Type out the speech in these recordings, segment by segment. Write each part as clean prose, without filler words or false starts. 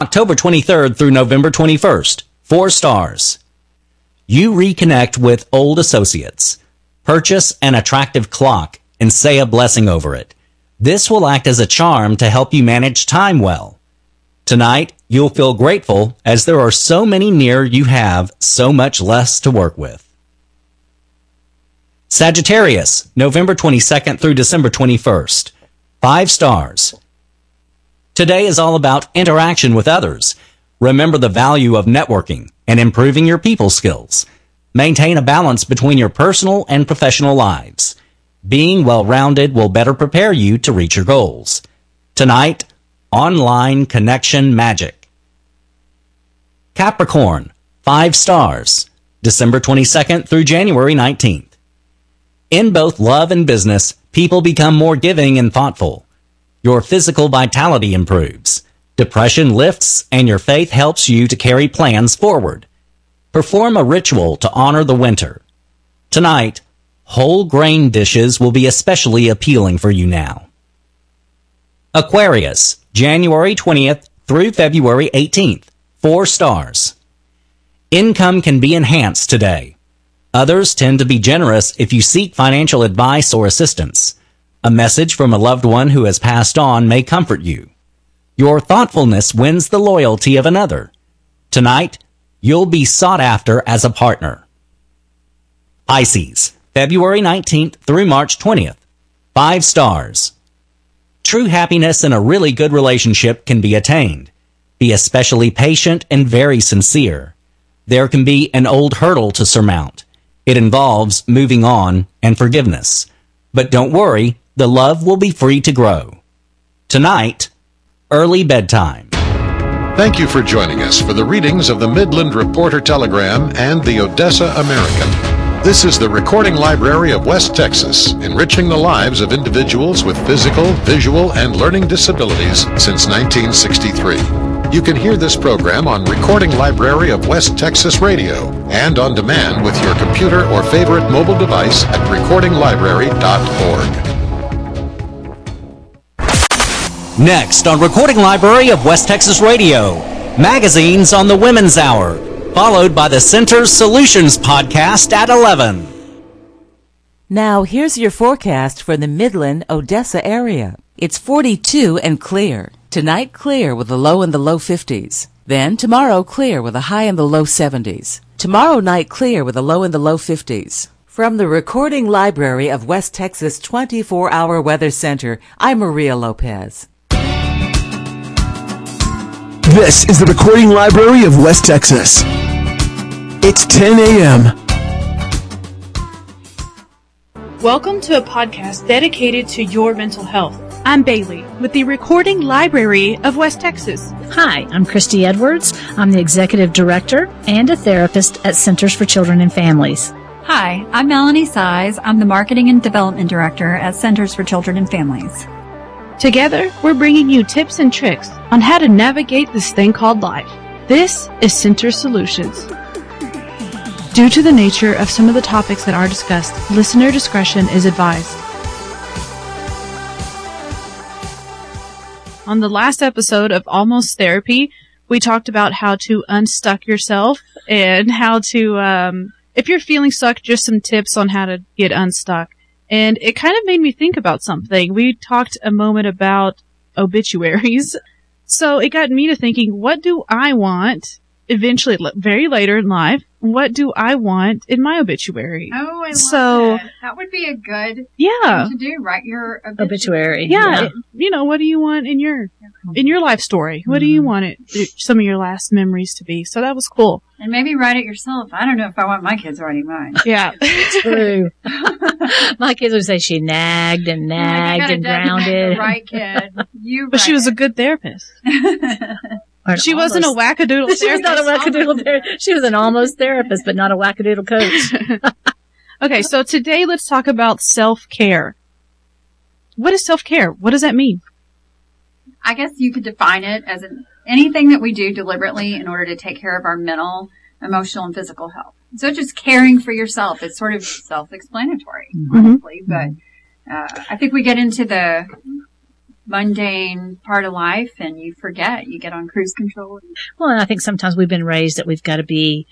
October 23rd through November 21st, 4 stars. You reconnect with old associates. Purchase an attractive clock and say a blessing over it. This will act as a charm to help you manage time well. Tonight, you'll feel grateful as there are so many near you have so much less to work with. Sagittarius, November 22nd through December 21st. 5 stars. Today is all about interaction with others. Remember the value of networking and improving your people skills. Maintain a balance between your personal and professional lives. Being well-rounded will better prepare you to reach your goals. Tonight, online connection magic. Capricorn, 5 stars. December 22nd through January 19th. In both love and business, people become more giving and thoughtful. Your physical vitality improves. Depression lifts, and your faith helps you to carry plans forward. Perform a ritual to honor the winter. Tonight, whole grain dishes will be especially appealing for you now. Aquarius, January 20th through February 18th. 4 stars. Income can be enhanced today. Others tend to be generous if you seek financial advice or assistance. A message from a loved one who has passed on may comfort you. Your thoughtfulness wins the loyalty of another. Tonight, you'll be sought after as a partner. Pisces, February 19th through March 20th. 5 stars. True happiness in a really good relationship can be attained. Be especially patient and very sincere. There can be an old hurdle to surmount. It involves moving on and forgiveness. But don't worry, the love will be free to grow. Tonight, early bedtime. Thank you for joining us for the readings of the Midland Reporter-Telegram and the Odessa American. This is the Recording Library of West Texas, enriching the lives of individuals with physical, visual, and learning disabilities since 1963. You can hear this program on Recording Library of West Texas Radio and on demand with your computer or favorite mobile device at recordinglibrary.org. Next on Recording Library of West Texas Radio, magazines on the Women's Hour, followed by the Center's Solutions podcast at 11. Now here's your forecast for the Midland, Odessa area. It's 42 and clear. Tonight, clear with a low in the low 50s. Then tomorrow, clear with a high in the low 70s. Tomorrow night, clear with a low in the low 50s. From the Recording Library of West Texas 24-Hour Weather Center, I'm Maria Lopez. This is the Recording Library of West Texas. It's 10 a.m. Welcome to a podcast dedicated to your mental health. I'm Bailey with the Recording Library of West Texas. Hi, I'm Christy Edwards. I'm the Executive Director and a therapist at Centers for Children and Families. Hi, I'm Melanie Size. I'm the Marketing and Development Director at Centers for Children and Families. Together, we're bringing you tips and tricks on how to navigate this thing called life. This is Center Solutions. Due to the nature of some of the topics that are discussed, listener discretion is advised. On the last episode of Almost Therapy, we talked about how to unstuck yourself and how to, if you're feeling stuck, just some tips on how to get unstuck. And it kind of made me think about something. We talked a moment about obituaries. So it got me to thinking, what do I want eventually, very later in life? What do I want in my obituary? Oh, I love that. That would be a good thing to do. Write your obituary. Yeah. What do you want in your life story? What do you want some of your last memories to be? So that was cool. And maybe write it yourself. I don't know if I want my kids writing mine. Yeah. True. My kids would say she nagged and grounded. Right, kid. But she was a good therapist. She wasn't a wackadoodle therapist. She was not a wackadoodle therapist. She was an almost therapist, but not a wackadoodle coach. Okay, so today let's talk about self-care. What is self-care? What does that mean? I guess you could define it as anything that we do deliberately in order to take care of our mental, emotional, and physical health. So just caring for yourself. It's sort of self-explanatory, honestly. But I think we get into the mundane part of life and you forget, you get on cruise control. Well, and I think sometimes we've been raised that we've got to be,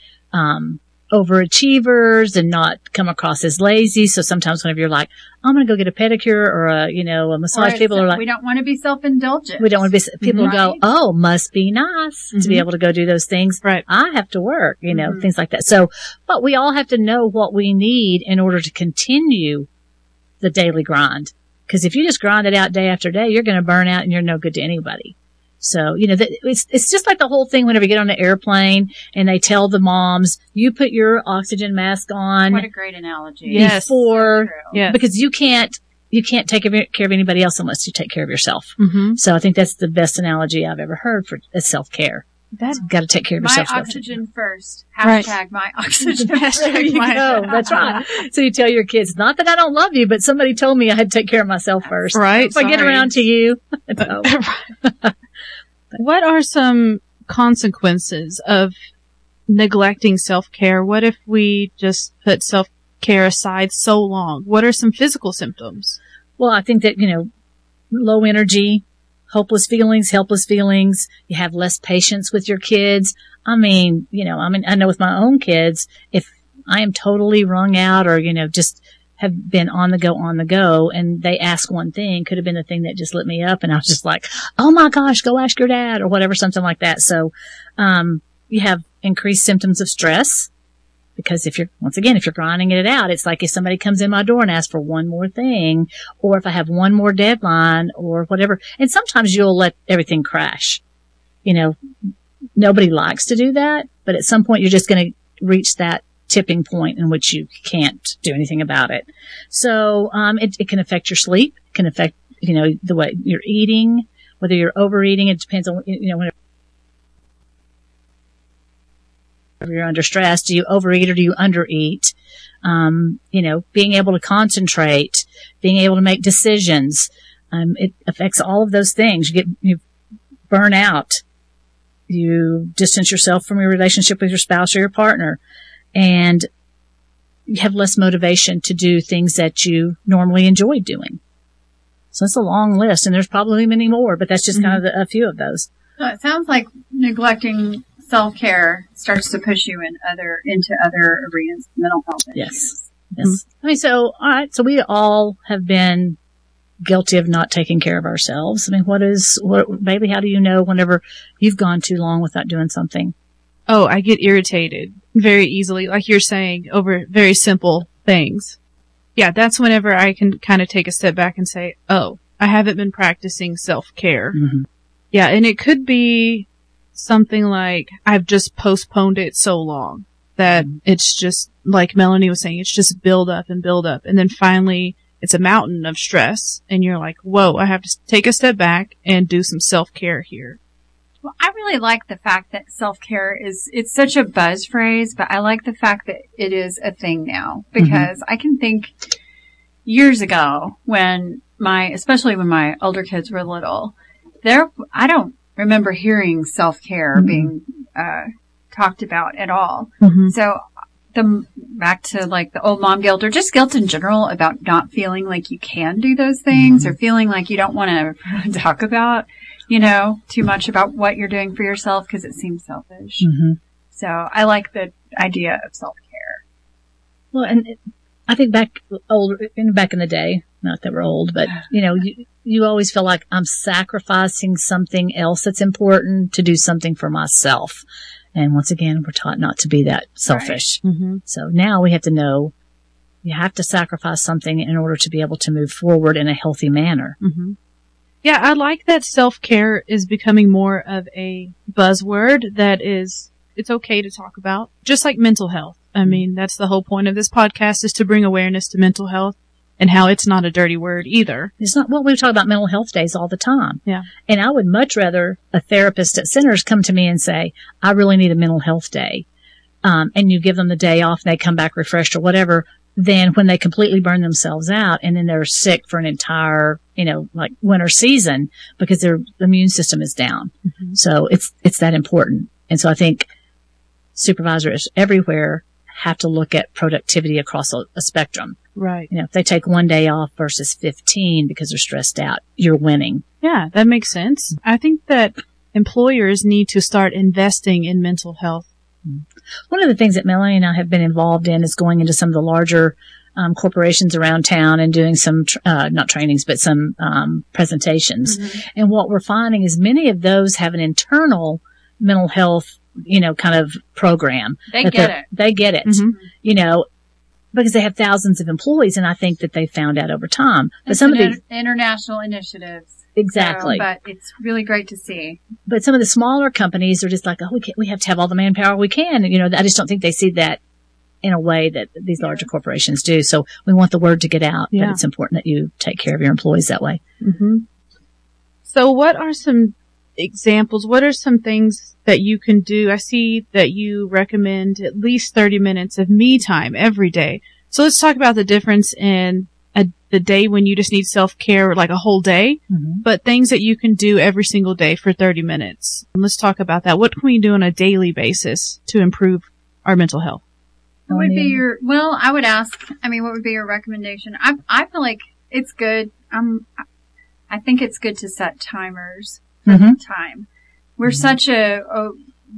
overachievers and not come across as lazy. So sometimes whenever you're like, I'm going to go get a pedicure or a massage, people are like, we don't want to be self-indulgent. We don't want to be, people go, oh, must be nice to be able to go do those things. Right. I have to work, things like that. So, but we all have to know what we need in order to continue the daily grind. Because if you just grind it out day after day, you're going to burn out and you're no good to anybody. So, it's just like the whole thing whenever you get on an airplane and they tell the moms, you put your oxygen mask on. What a great analogy. Yes. Before, yeah. Because you can't take care of anybody else unless you take care of yourself. Mm-hmm. So I think that's the best analogy I've ever heard for self-care. You've got to take care of yourself. My oxygen first. Hashtag my oxygen. Hashtag my own. That's right. So you tell your kids, not that I don't love you, but somebody told me I had to take care of myself first. Right. If I get around to you. No. What are some consequences of neglecting self-care? What if we just put self-care aside so long? What are some physical symptoms? Well, I think that, low energy, helpless feelings. You have less patience with your kids. I know with my own kids, if I am totally wrung out or, just have been on the go, and they ask one thing, could have been the thing that just lit me up, and I was just like, oh my gosh, go ask your dad, or whatever, something like that. So, you have increased symptoms of stress, because if you're grinding it out, it's like if somebody comes in my door and asks for one more thing, or if I have one more deadline, or whatever, and sometimes you'll let everything crash. Nobody likes to do that, but at some point you're just going to reach that tipping point in which you can't do anything about it. So, it can affect your sleep, it can affect, the way you're eating, whether you're overeating. It depends on, whenever you're under stress, do you overeat or do you undereat? Being able to concentrate, being able to make decisions. It affects all of those things. You burn out. You distance yourself from your relationship with your spouse or your partner. And you have less motivation to do things that you normally enjoy doing. So it's a long list, and there's probably many more, but that's just kind of a few of those. So it sounds like neglecting self-care starts to push you into other arenas of mental health issues. Yes. All right. So we all have been guilty of not taking care of ourselves. Baby, how do you know whenever you've gone too long without doing something? Oh, I get irritated very easily, like you're saying, over very simple things. Yeah, that's whenever I can kind of take a step back and say, oh, I haven't been practicing self-care. Mm-hmm. Yeah, and it could be something like I've just postponed it so long that it's just, like Melanie was saying, it's just build up. And then finally it's a mountain of stress and you're like, whoa, I have to take a step back and do some self-care here. Well, I really like the fact that self-care it's such a buzz phrase, but I like the fact that it is a thing now, because I can think years ago especially when my older kids were little, I don't remember hearing self-care being, talked about at all. So back to like the old mom guilt, or just guilt in general about not feeling like you can do those things, or feeling like you don't want to talk about, too much about what you're doing for yourself because it seems selfish. So I like the idea of self-care. Well, and I think back in the day, not that we're old, but you always feel like I'm sacrificing something else that's important to do something for myself. And once again, we're taught not to be that selfish. Right. So now we have to know you have to sacrifice something in order to be able to move forward in a healthy manner. Yeah, I like that self-care is becoming more of a buzzword that it's okay to talk about. Just like mental health. I mean, that's the whole point of this podcast, is to bring awareness to mental health and how it's not a dirty word either. It's not. Well, we talk about mental health days all the time. Yeah. And I would much rather a therapist at Centers come to me and say, I really need a mental health day. And you give them the day off and they come back refreshed or whatever, than when they completely burn themselves out and then they're sick for an entire, like winter season because their immune system is down. So it's that important. And so I think supervisors everywhere have to look at productivity across a spectrum. Right. If they take one day off versus 15 because they're stressed out, you're winning. Yeah, that makes sense. I think that employers need to start investing in mental health. One of the things that Melanie and I have been involved in is going into some of the larger corporations around town and doing some, not trainings, but some presentations. Mm-hmm. And what we're finding is many of those have an internal mental health, kind of program. They get it. They get it, because they have thousands of employees, and I think that they found out over time. But it's some of these international initiatives. Exactly. So, but it's really great to see. But some of the smaller companies are just like, we have to have all the manpower we can. I just don't think they see that in a way that these larger corporations do. So we want the word to get out that it's important that you take care of your employees that way. Mm-hmm. So what are some examples? What are some things that you can do? I see that you recommend at least 30 minutes of me time every day. So let's talk about the difference in the day when you just need self-care, like a whole day, but things that you can do every single day for 30 minutes. And let's talk about that. What can we do on a daily basis to improve our mental health? What would be I would ask, what would be your recommendation? I feel like it's good. I think it's good to set timers for the time. We're such we're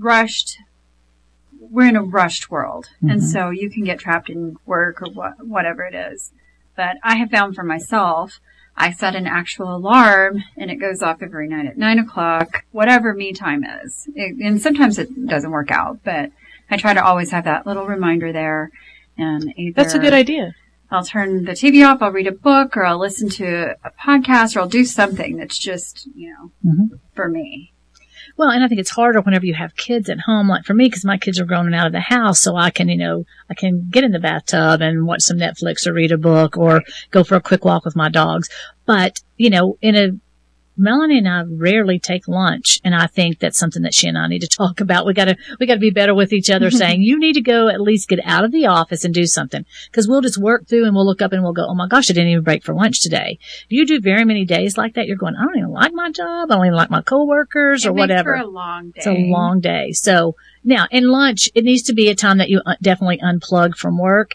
in a rushed world. And so you can get trapped in work or whatever it is. But I have found for myself, I set an actual alarm and it goes off every night at 9:00, whatever me time is. And sometimes it doesn't work out, but I try to always have that little reminder there. And that's a good idea. I'll turn the TV off, I'll read a book, or I'll listen to a podcast, or I'll do something that's just, for me. Well, and I think it's harder whenever you have kids at home, like for me, because my kids are grown and out of the house, so I can, I can get in the bathtub and watch some Netflix or read a book or go for a quick walk with my dogs. But, Melanie and I rarely take lunch, and I think that's something that she and I need to talk about. We gotta be better with each other, saying, you need to go at least get out of the office and do something. Because we'll just work through and we'll look up and we'll go, oh my gosh, I didn't even break for lunch today. Do you do very many days like that? You're going, I don't even like my job. I don't even like my coworkers or whatever. It's a long day. It's a long day. So now in lunch, it needs to be a time that you definitely unplug from work.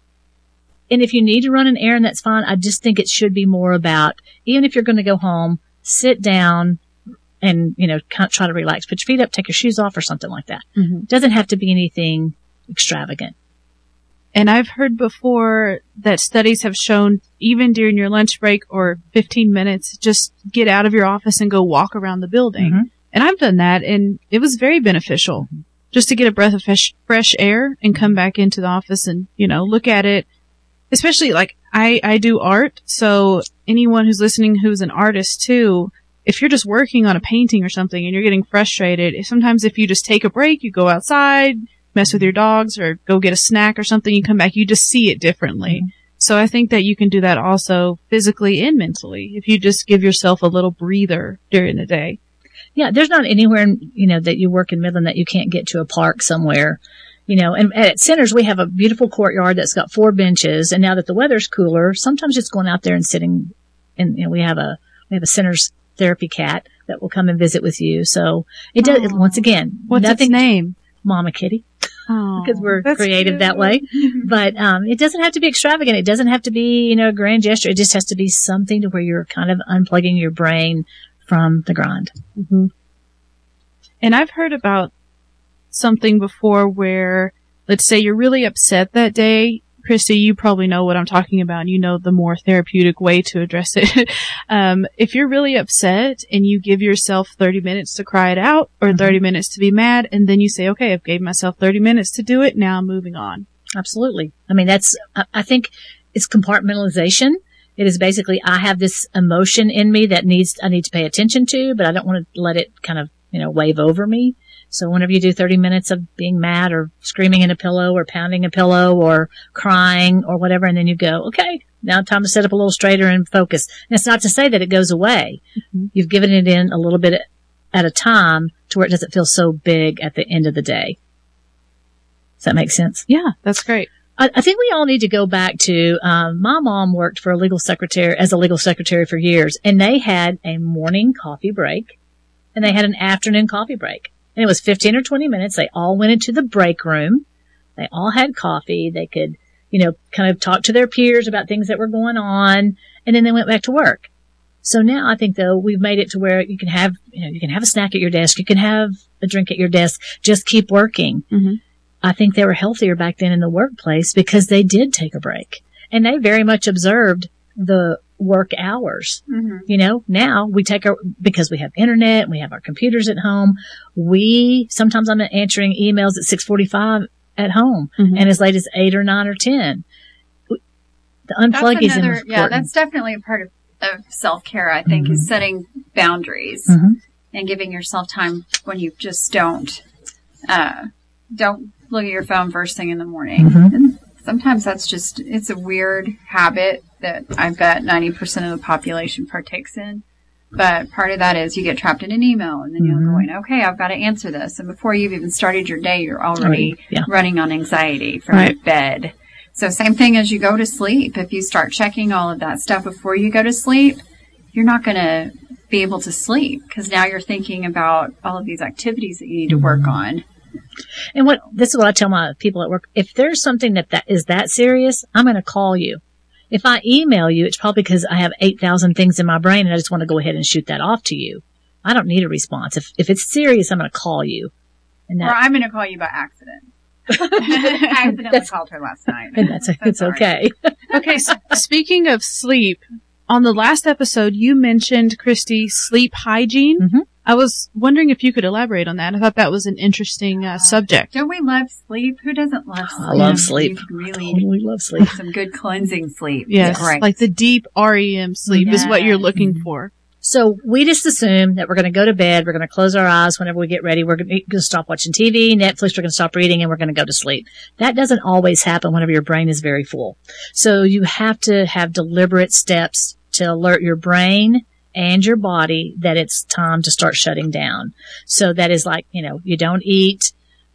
And if you need to run an errand, that's fine. I just think it should be more about, even if you're going to go home, sit down and, kind of try to relax. Put your feet up, take your shoes off or something like that. Mm-hmm. It doesn't have to be anything extravagant. And I've heard before that studies have shown even during your lunch break or 15 minutes, just get out of your office and go walk around the building. Mm-hmm. And I've done that and it was very beneficial just to get a breath of fresh air and come back into the office and, look at it. Especially like I do art. So anyone who's listening who's an artist too, if you're just working on a painting or something and you're getting frustrated, sometimes if you just take a break, you go outside, mess with your dogs or go get a snack or something, you come back, you just see it differently. Mm-hmm. So I think that you can do that also physically and mentally if you just give yourself a little breather during the day. Yeah, there's not anywhere, that you work in Midland that you can't get to a park somewhere. And at Centers, we have a beautiful courtyard that's got 4 benches. And now that the weather's cooler, sometimes just going out there and sitting. And, we have a Centers therapy cat that will come and visit with you. So it does, once again, what's its name? Mama Kitty. Oh, because we're creative that way. But, it doesn't have to be extravagant. It doesn't have to be, a grand gesture. It just has to be something to where you're kind of unplugging your brain from the grind. Mm-hmm. And I've heard about something before where, let's say you're really upset that day. Christy, you probably know what I'm talking about and you know the more therapeutic way to address it. If you're really upset and you give yourself 30 minutes to cry it out or 30 minutes to be mad and then you say, okay, I've gave myself 30 minutes to do it. Now I'm moving on. Absolutely. I think it's compartmentalization. It is basically, I have this emotion in me that I need to pay attention to, but I don't want to let it kind of, wave over me. So whenever you do 30 minutes of being mad or screaming in a pillow or pounding a pillow or crying or whatever, and then you go, okay, now time to sit up a little straighter and focus. And it's not to say that it goes away. Mm-hmm. You've given it in a little bit at a time to where it doesn't feel so big at the end of the day. Does that make sense? Yeah, that's great. I think we all need to go back to, my mom worked as a legal secretary for years, and they had a morning coffee break and they had an afternoon coffee break. And it was 15 or 20 minutes. They all went into the break room. They all had coffee. They could, kind of talk to their peers about things that were going on. And then they went back to work. So now I think though we've made it to where you can have a snack at your desk, you can have a drink at your desk, just keep working. Mm-hmm. I think they were healthier back then in the workplace because they did take a break and they very much observed the work hours. Mm-hmm. Now we because we have internet and we have our computers at home. Sometimes I'm answering emails at 6:45 at home and as late as 8 or 9 or 10. The unplugging is important. Yeah, that's definitely a part of self-care, I think, is setting boundaries and giving yourself time when you just don't look at your phone first thing in the morning. And sometimes it's a weird habit that I bet 90% of the population partakes in. But part of that is you get trapped in an email and then you're going, okay, I've got to answer this. And before you've even started your day, you're already running on anxiety from your bed. So same thing as you go to sleep. If you start checking all of that stuff before you go to sleep, you're not going to be able to sleep because now you're thinking about all of these activities that you need to work on. And this is what I tell my people at work. If there's something that is that serious, I'm going to call you. If I email you, it's probably because I have 8,000 things in my brain and I just want to go ahead and shoot that off to you. I don't need a response. If it's serious, I'm going to call you. Or I'm going to call you by accident. I accidentally called her last night. And it's okay. Okay, so speaking of sleep, on the last episode, you mentioned, Christy, sleep hygiene. Mm-hmm. I was wondering if you could elaborate on that. I thought that was an interesting subject. Don't we love sleep? Who doesn't love sleep? I love sleep. Really love sleep. Some good cleansing sleep. Yes, like the deep REM sleep is what you're looking for. So we just assume that we're going to go to bed. We're going to close our eyes whenever we get ready. We're going to stop watching TV, Netflix. We're going to stop reading and we're going to go to sleep. That doesn't always happen whenever your brain is very full. So you have to have deliberate steps to alert your brain and your body that it's time to start shutting down. So that is like, you don't eat,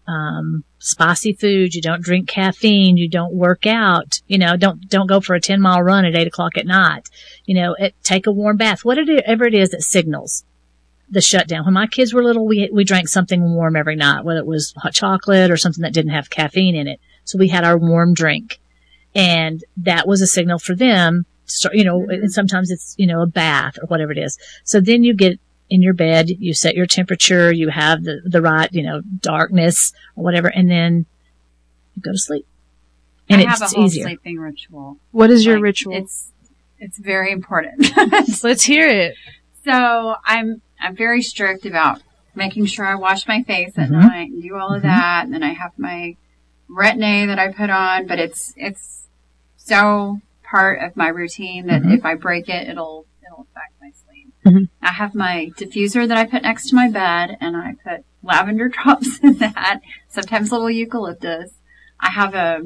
spicy food. You don't drink caffeine. You don't work out. Don't go for a 10-mile run at 8:00 at night. Take a warm bath. Whatever it is that signals the shutdown. When my kids were little, we drank something warm every night, whether it was hot chocolate or something that didn't have caffeine in it. So we had our warm drink, and that was a signal for them. And sometimes it's a bath or whatever it is. So then you get in your bed, you set your temperature, you have the right, darkness or whatever, and then you go to sleep. And I have a whole easier. Sleeping ritual. What is your ritual? It's very important. Let's hear it. So I'm very strict about making sure I wash my face at night and do all of that, and then I have my Retin-A that I put on, but it's so part of my routine that if I break it, it'll affect my sleep. I have my diffuser that I put next to my bed, and I put lavender drops in that, sometimes a little eucalyptus. I have a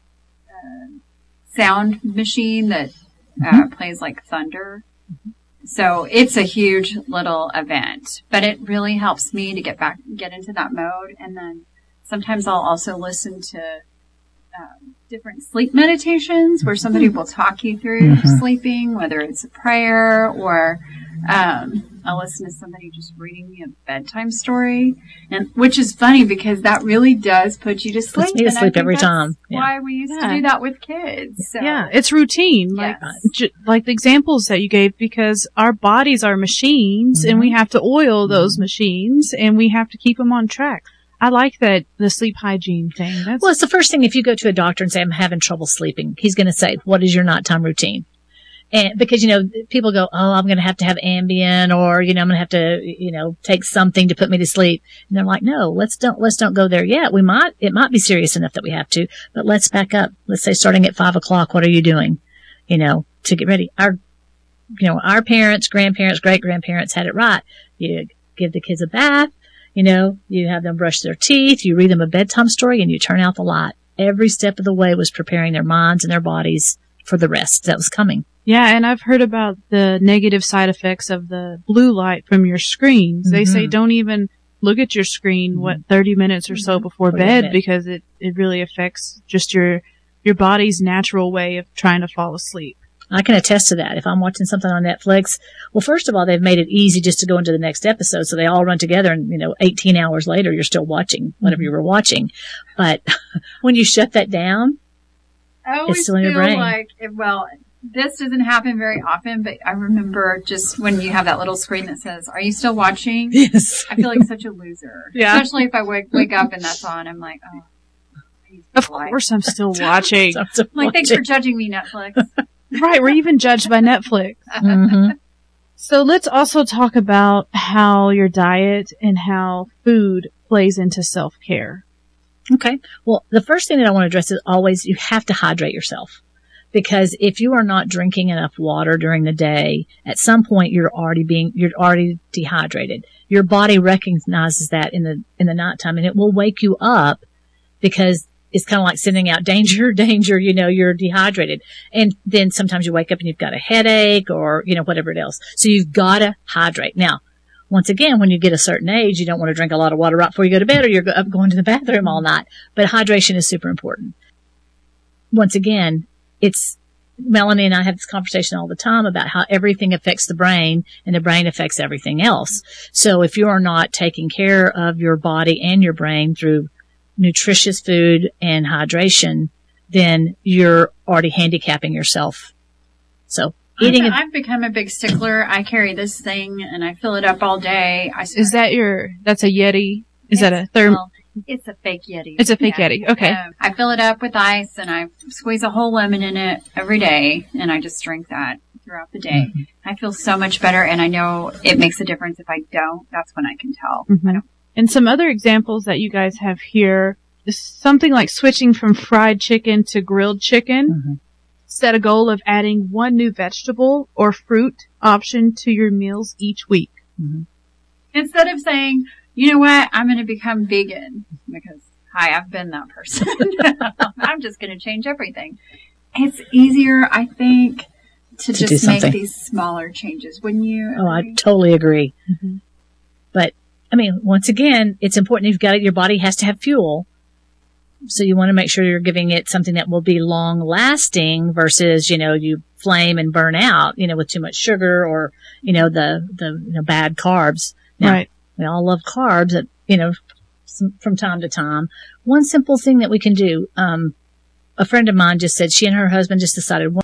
sound machine that plays like thunder. So it's a huge little event, but it really helps me to get into that mode. And then sometimes I'll also listen to different sleep meditations where somebody will talk you through sleeping, whether it's a prayer or I'll listen to somebody just reading me a bedtime story, and which is funny because that really does put you to sleep. Puts me to sleep every time. Why we used to do that with kids. So. Yeah, it's routine. Like the examples that you gave, because our bodies are machines and we have to oil those machines and we have to keep them on track. I like that, the sleep hygiene thing. Well, it's the first thing. If you go to a doctor and say, I'm having trouble sleeping, he's going to say, what is your nighttime routine? And because, people go, I'm going to have Ambien, or, I'm going to have to, take something to put me to sleep. And they're like, no, let's don't go there yet. It might be serious enough that we have to, but let's back up. Let's say starting at 5:00, what are you doing, to get ready? Our parents, grandparents, great-grandparents had it right. You give the kids a bath, you have them brush their teeth, you read them a bedtime story, and you turn out the light. Every step of the way was preparing their minds and their bodies for the rest that was coming. Yeah, and I've heard about the negative side effects of the blue light from your screens. They say don't even look at your screen, 30 minutes or so before bed, because it really affects just your body's natural way of trying to fall asleep. I can attest to that. If I'm watching something on Netflix, well, first of all, they've made it easy just to go into the next episode, so they all run together, and 18 hours later, you're still watching whatever you were watching. But when you shut that down, I always it's still in your feel brain. like, this doesn't happen very often, but I remember just when you have that little screen that says, "Are you still watching?" Yes. I feel like such a loser. Yeah. Especially if I wake up and that's on. I'm like, oh. Of course I'm still watching. Like, thanks for judging me, Netflix. Right, we're even judged by Netflix. Mm-hmm. So let's also talk about how your diet and how food plays into self-care. Okay. Well, the first thing that I want to address is always you have to hydrate yourself. Because if you are not drinking enough water during the day, at some point you're already dehydrated. Your body recognizes that in the nighttime, and it will wake you up because it's kind of like sending out danger, you're dehydrated. And then sometimes you wake up and you've got a headache or, whatever else. So you've got to hydrate. Now, once again, when you get a certain age, you don't want to drink a lot of water right before you go to bed or you're up going to the bathroom all night. But hydration is super important. Once again, Melanie and I have this conversation all the time about how everything affects the brain and the brain affects everything else. So if you are not taking care of your body and your brain through nutritious food and hydration, then you're already handicapping yourself. So I've become a big stickler. I carry this thing and I fill it up all day. That's a Yeti? Is that a therm? Well, it's a fake Yeti. It's a fake Yeti. Okay. I fill it up with ice and I squeeze a whole lemon in it every day and I just drink that throughout the day. Mm-hmm. I feel so much better and I know it makes a difference. If I don't, that's when I can tell. Mm-hmm. And some other examples that you guys have here is something like switching from fried chicken to grilled chicken. Mm-hmm. Set a goal of adding one new vegetable or fruit option to your meals each week. Mm-hmm. Instead of saying, you know what, I'm going to become vegan because, I've been that person. I'm just going to change everything. It's easier, I think, to just make these smaller changes. Wouldn't you? Oh, I totally agree. Mm-hmm. But, once again, it's important your body has to have fuel. So you want to make sure you're giving it something that will be long lasting versus, you flame and burn out, with too much sugar or, the bad carbs. Now, right. We all love carbs, from time to time. One simple thing that we can do, a friend of mine just said she and her husband just decided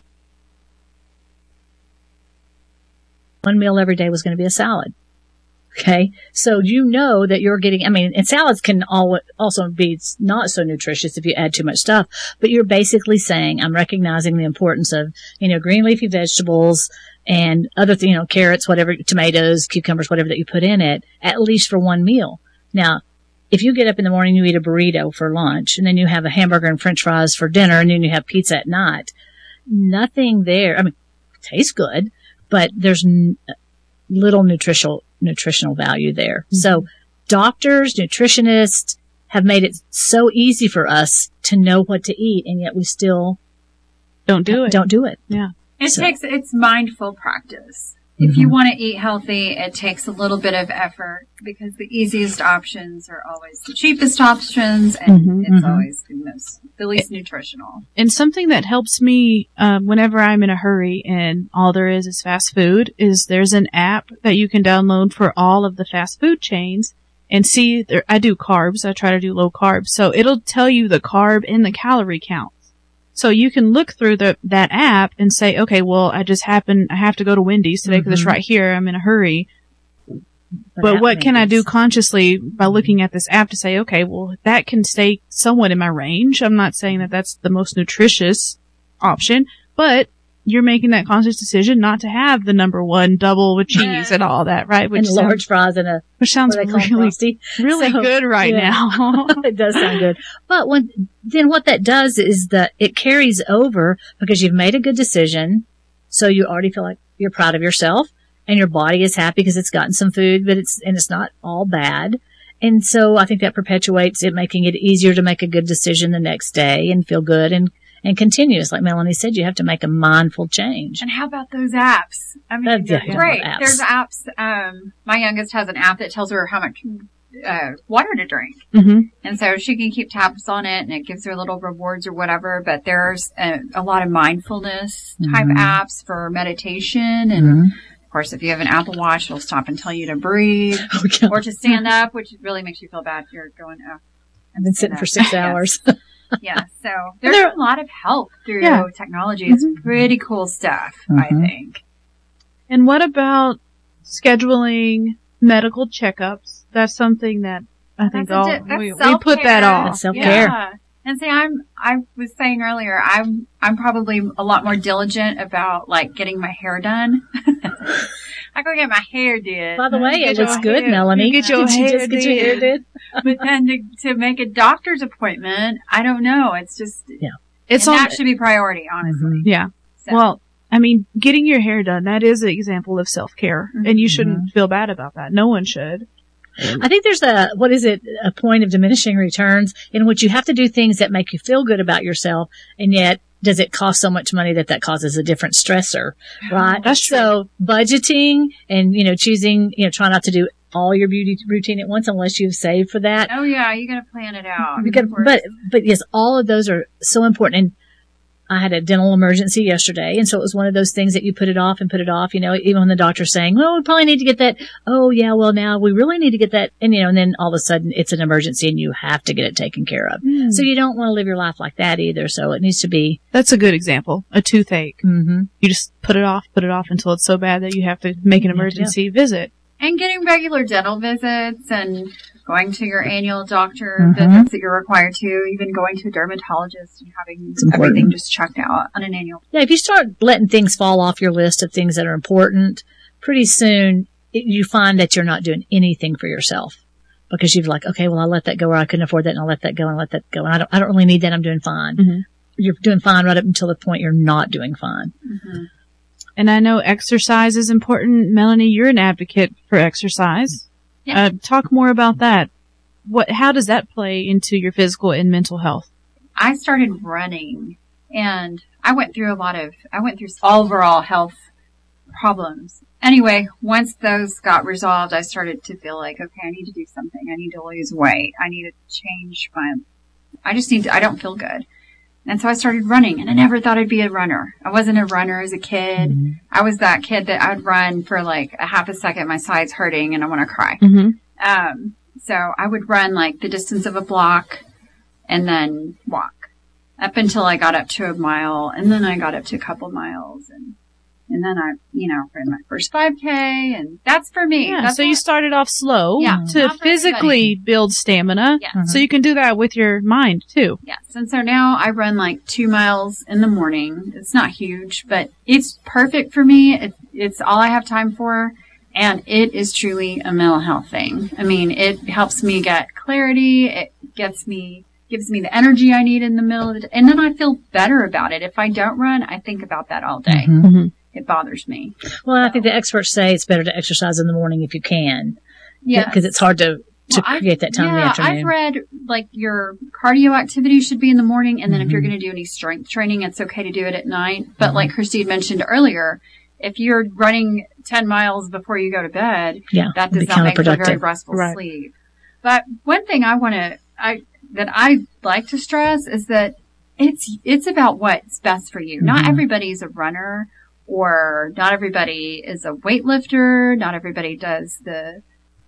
one meal every day was going to be a salad. Okay. So that you're getting, and salads can also be not so nutritious if you add too much stuff, but you're basically saying, I'm recognizing the importance of, green leafy vegetables and other things, carrots, whatever, tomatoes, cucumbers, whatever that you put in it, at least for one meal. Now, if you get up in the morning, you eat a burrito for lunch and then you have a hamburger and french fries for dinner and then you have pizza at night, nothing there. It tastes good, but there's little nutritional value there. Mm-hmm. So doctors, nutritionists have made it so easy for us to know what to eat, and yet we still don't do it. Yeah. It's mindful practice. Mm-hmm. If you want to eat healthy, it takes a little bit of effort because the easiest options are always the cheapest options and it's always the least nutritional. And something that helps me whenever I'm in a hurry and all there is fast food is there's an app that you can download for all of the fast food chains and see I do carbs. I try to do low carbs. So it'll tell you the carb and the calorie count. So you can look through that app and say, okay, well, I have to go to Wendy's today because it's right here. I'm in a hurry. But what can I do consciously by looking at this app to say, okay, well, that can stay somewhat in my range. I'm not saying that that's the most nutritious option, but you're making that conscious decision not to have the number one double with cheese and all that, right? And large fries which sounds really good now. It does sound good. But what that does is that it carries over because you've made a good decision. So you already feel like you're proud of yourself and your body is happy because it's gotten some food, but it's not all bad. And so I think that perpetuates it, making it easier to make a good decision the next day and feel good and continuous. Like Melanie said, you have to make a mindful change. And how about those apps? They're great. There's apps. My youngest has an app that tells her how much water to drink. Mm-hmm. And so she can keep tabs on it and it gives her little rewards or whatever. But there's a lot of mindfulness type apps for meditation. And of course, if you have an Apple Watch, it'll stop and tell you to breathe or to stand up, which really makes you feel bad. You're going, I've been sitting for 6 hours. Yeah. So there's a lot of help through technology. It's pretty cool stuff, I think. And what about scheduling medical checkups? That's something that I think we put that off. That's self-care. Yeah. And see, I was saying earlier, I'm probably a lot more diligent about like getting my hair done. I go get my hair did. By the way, it looks good, Melanie. Get your hair did. But then to make a doctor's appointment, I don't know. It's just, that should be priority, honestly. Yeah. So. Well, I mean, getting your hair done, that is an example of self-care. And you shouldn't feel bad about that. No one should. I think there's a point of diminishing returns in which you have to do things that make you feel good about yourself, and yet does it cost so much money that causes a different stressor, right? That's true. So budgeting and, choosing, try not to do all your beauty routine at once unless you've saved for that. Oh yeah, you gotta plan it out. But yes, all of those are so important. And I had a dental emergency yesterday, and so it was one of those things that you put it off, even when the doctor's saying, well, we probably need to get that. Oh, yeah, well, now we really need to get that. And, and then all of a sudden it's an emergency and you have to get it taken care of. So you don't want to live your life like that either. So it needs to be. That's a good example. A toothache. You just put it off until it's so bad that you have to make an emergency visit. And getting regular dental visits and going to your annual doctor visits that you're required to, even going to a dermatologist and having everything just checked out on an annual. Yeah, if you start letting things fall off your list of things that are important, pretty soon you find that you're not doing anything for yourself because you've okay, well, I let that go, or I couldn't afford that, and I'll let that go, and let that go, and I don't really need that. I'm doing fine. You're doing fine right up until the point you're not doing fine. And I know exercise is important. Melanie, you're an advocate for exercise. Yeah. Talk more about that. How does that play into your physical and mental health? I started running, and I went through overall health problems. Anyway, once those got resolved, I started to feel like, okay, I need to do something. I need to lose weight. I need to change I don't feel good. And so I started running, and I never thought I'd be a runner. I wasn't a runner as a kid. I was that kid that I'd run for like a half a second, my side's hurting, and I want to cry. So I would run like the distance of a block and then walk up until I got up to a mile, and then I got up to a couple miles, and then I, ran my first 5K, and that's for me. Yeah, so you started off slow to physically build stamina, so you can do that with your mind too. Yes, and so now I run like 2 miles in the morning. It's not huge, but it's perfect for me. It's all I have time for, and it is truly a mental health thing. I mean, it helps me get clarity. It gives me the energy I need in the middle of the day, and then I feel better about it. If I don't run, I think about that all day. It bothers me. Well, I think the experts say it's better to exercise in the morning if you can. Yeah. Because it's hard to create that time in the afternoon. I've read like your cardio activity should be in the morning, and then if you're going to do any strength training, it's okay to do it at night. But like Christine mentioned earlier, if you're running 10 miles before you go to bed, that does not make for a very restful sleep. But one thing that I like to stress is that it's about what's best for you. Not everybody's a runner, or not everybody is a weightlifter. Not everybody does the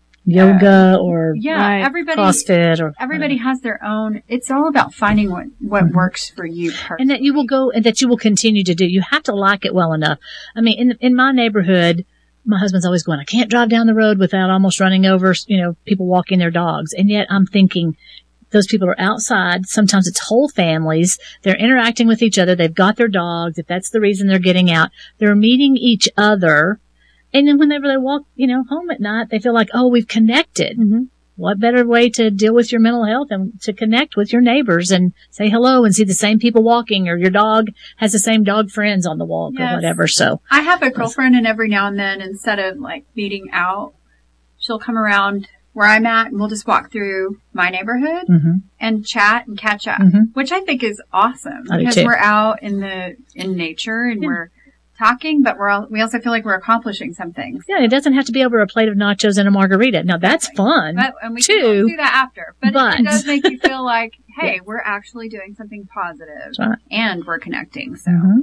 yoga or everybody CrossFit, or everybody has their own. It's all about finding what works for you personally. And that you will go, and that you will continue to do. You have to like it well enough. I mean, in my neighborhood, my husband's always going, I can't drive down the road without almost running over, people walking their dogs. And yet I'm thinking, those people are outside. Sometimes it's whole families. They're interacting with each other. They've got their dogs. If that's the reason they're getting out, they're meeting each other. And then whenever they walk, home at night, they feel like, oh, we've connected. What better way to deal with your mental health than to connect with your neighbors and say hello and see the same people walking, or your dog has the same dog friends on the walk or whatever. So I have a girlfriend, and every now and then, instead of like meeting out, she'll come around where I'm at, and we'll just walk through my neighborhood and chat and catch up, which I think is awesome because we're out in nature, and we're talking, but we also feel like we're accomplishing something. Yeah, it doesn't have to be over a plate of nachos and a margarita. Now that's fun. And we can do that after. But it does make you feel like, hey, we're actually doing something positive, and we're connecting.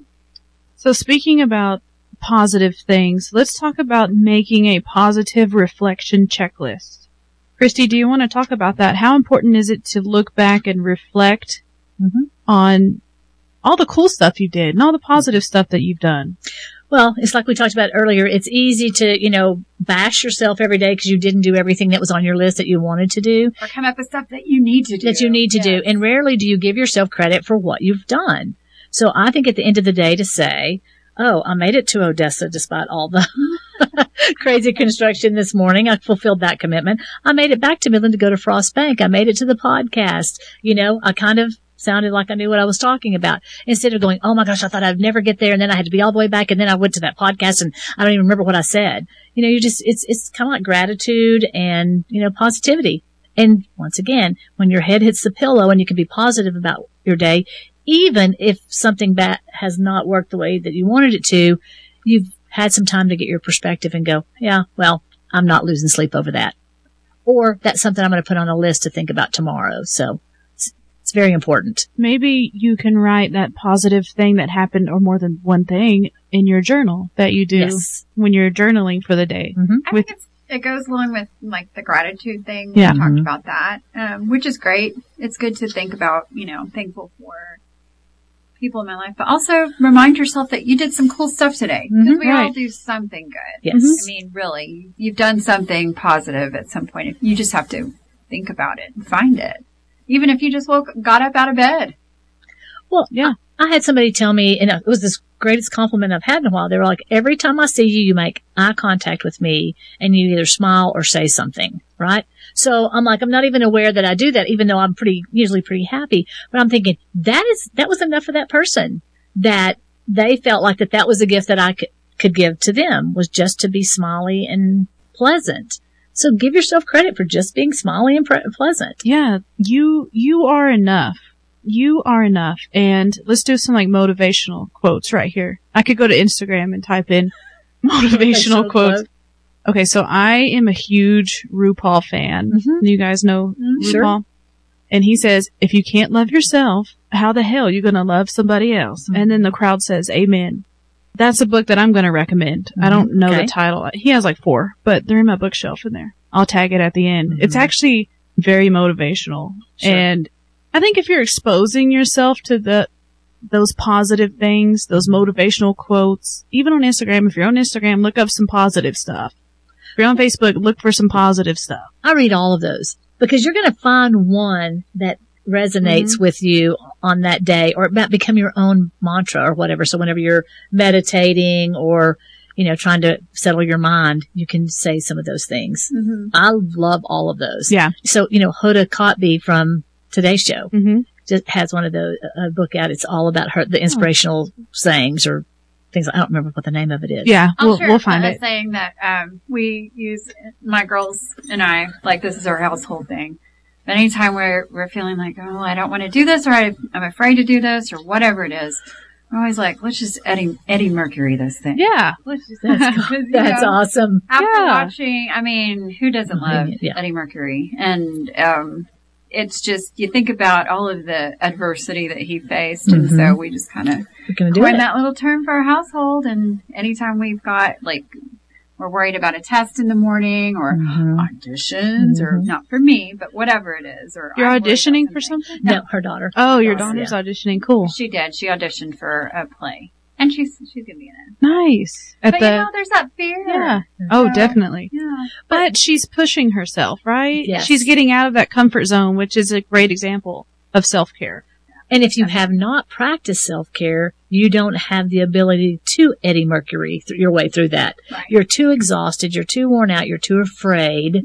So speaking about positive things, let's talk about making a positive reflection checklist. Christy, do you want to talk about that? How important is it to look back and reflect on all the cool stuff you did and all the positive stuff that you've done. Well, it's like we talked about earlier. It's easy to, bash yourself every day because you didn't do everything that was on your list that you wanted to do. Or come up with stuff that you need to do. And rarely do you give yourself credit for what you've done. So I think at the end of the day to say, oh, I made it to Odessa despite all the crazy construction this morning. I fulfilled that commitment. I made it back to Midland to go to Frost Bank. I made it to the podcast. I kind of sounded like I knew what I was talking about instead of going, oh my gosh, I thought I'd never get there. And then I had to be all the way back. And then I went to that podcast and I don't even remember what I said. It's kind of like gratitude and, positivity. And once again, when your head hits the pillow and you can be positive about your day, even if something bad has not worked the way that you wanted it to, you've had some time to get your perspective and go, yeah, well, I'm not losing sleep over that. Or that's something I'm going to put on a list to think about tomorrow. So it's very important. Maybe you can write that positive thing that happened or more than one thing in your journal that you do when you're journaling for the day. I think it goes along with like the gratitude thing. Yeah. We talked about that, which is great. It's good to think about, thankful for people in my life, but also remind yourself that you did some cool stuff today. Because we all do something good. Yes. I mean, really, you've done something positive at some point. You just have to think about it and find it. Even if you just got up out of bed. Well, yeah. I had somebody tell me, and it was the greatest compliment I've had in a while. They were like, every time I see you, you make eye contact with me and you either smile or say something, right? So I'm like, I'm not even aware that I do that, even though I'm usually pretty happy. But I'm thinking that was enough for that person, that they felt like that was a gift that I could give to them, was just to be smiley and pleasant. So give yourself credit for just being smiley and pleasant. Yeah, you are enough. You are enough. And let's do some like motivational quotes right here. I could go to Instagram and type in motivational quotes. Okay, so I am a huge RuPaul fan. You guys know RuPaul? Sure. And he says, if you can't love yourself, how the hell are you going to love somebody else? And then the crowd says, amen. That's a book that I'm going to recommend. I don't know the title. He has like 4, but they're in my bookshelf in there. I'll tag it at the end. It's actually very motivational. Sure. And I think if you're exposing yourself to those positive things, those motivational quotes, even on Instagram, if you're on Instagram, look up some positive stuff. If you're on Facebook, look for some positive stuff. I read all of those because you're going to find one that resonates with you on that day, or it might become your own mantra or whatever. So whenever you're meditating or, trying to settle your mind, you can say some of those things. I love all of those. Yeah. So, Hoda Kotb from Today's Show just has one of those, a book out. It's all about the inspirational sayings or things. I don't remember what the name of it is. Yeah. We'll find it. Saying that, we use, my girls and I, like this is our household thing. But anytime we're feeling like, oh, I don't want to do this, or I'm afraid to do this, or whatever it is, we're always like, let's just Eddie Mercury this thing. Yeah. Let's just, that's awesome. After watching, I mean, who doesn't love Eddie Mercury? And, it's just, you think about all of the adversity that he faced. And so we just kind of coined that little term for our household. And anytime we've got we're worried about a test in the morning or auditions or not for me, but whatever it is. Or you're auditioning for something? No, her daughter. Oh, your daughter's auditioning. Cool. She did. She auditioned for a play. And she's going to be in it. Nice. But there's that fear. Yeah. Oh, definitely. Yeah. But she's pushing herself, right? Yes. She's getting out of that comfort zone, which is a great example of self-care. And if you have not practiced self-care, you don't have the ability to Eddie Mercury your way through that. Right. You're too exhausted. You're too worn out. You're too afraid.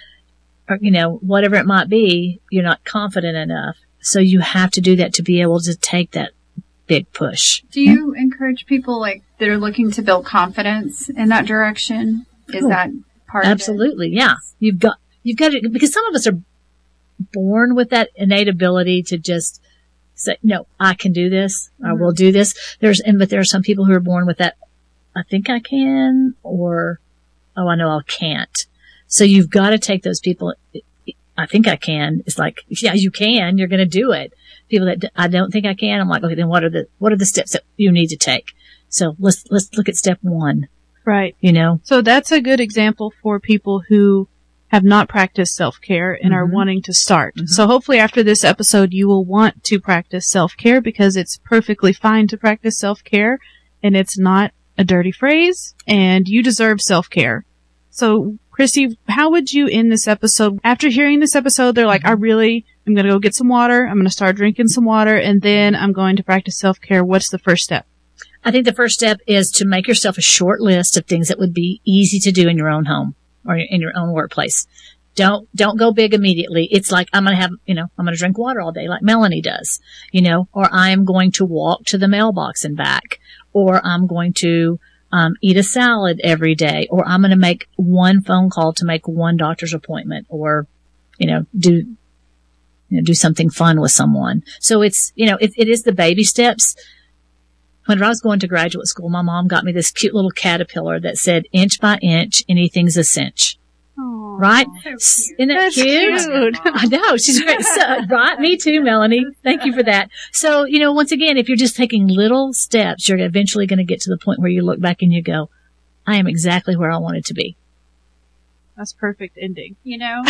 Or, whatever it might be, you're not confident enough. So you have to do that to be able to take that big push. Do you encourage people that are looking to build confidence in that direction? Is that part of it? Absolutely. Yeah. You've got to, because some of us are born with that innate ability to just say, no, I can do this. I will do this. But there are some people who are born with that. I think I can, or, oh, I know I can't. So you've got to take those people. I think I can. It's like, yeah, you can. You're going to do it. People that I don't think I can, I'm like, okay, then what are the steps that you need to take? So let's look at step 1. Right. You know? So that's a good example for people who have not practiced self-care and are wanting to start. So hopefully after this episode, you will want to practice self-care because it's perfectly fine to practice self-care and it's not a dirty phrase and you deserve self-care. So Christy, how would you end this episode? After hearing this episode, they're like, I'm going to go get some water. I'm going to start drinking some water and then I'm going to practice self-care. What's the first step? I think the first step is to make yourself a short list of things that would be easy to do in your own home or in your own workplace. Don't go big immediately. It's like, I'm going to drink water all day like Melanie does, or I'm going to walk to the mailbox and back, or I'm going to, eat a salad every day, or I'm going to make one phone call to make one doctor's appointment, or, do something fun with someone. So it's, it is the baby steps. When I was going to graduate school, my mom got me this cute little caterpillar that said, inch by inch, anything's a cinch. Aww, right? So Isn't that cute? I know. She's great. So, right? Me too, Melanie. Thank you for that. So, once again, if you're just taking little steps, you're eventually going to get to the point where you look back and you go, I am exactly where I wanted to be. That's perfect ending.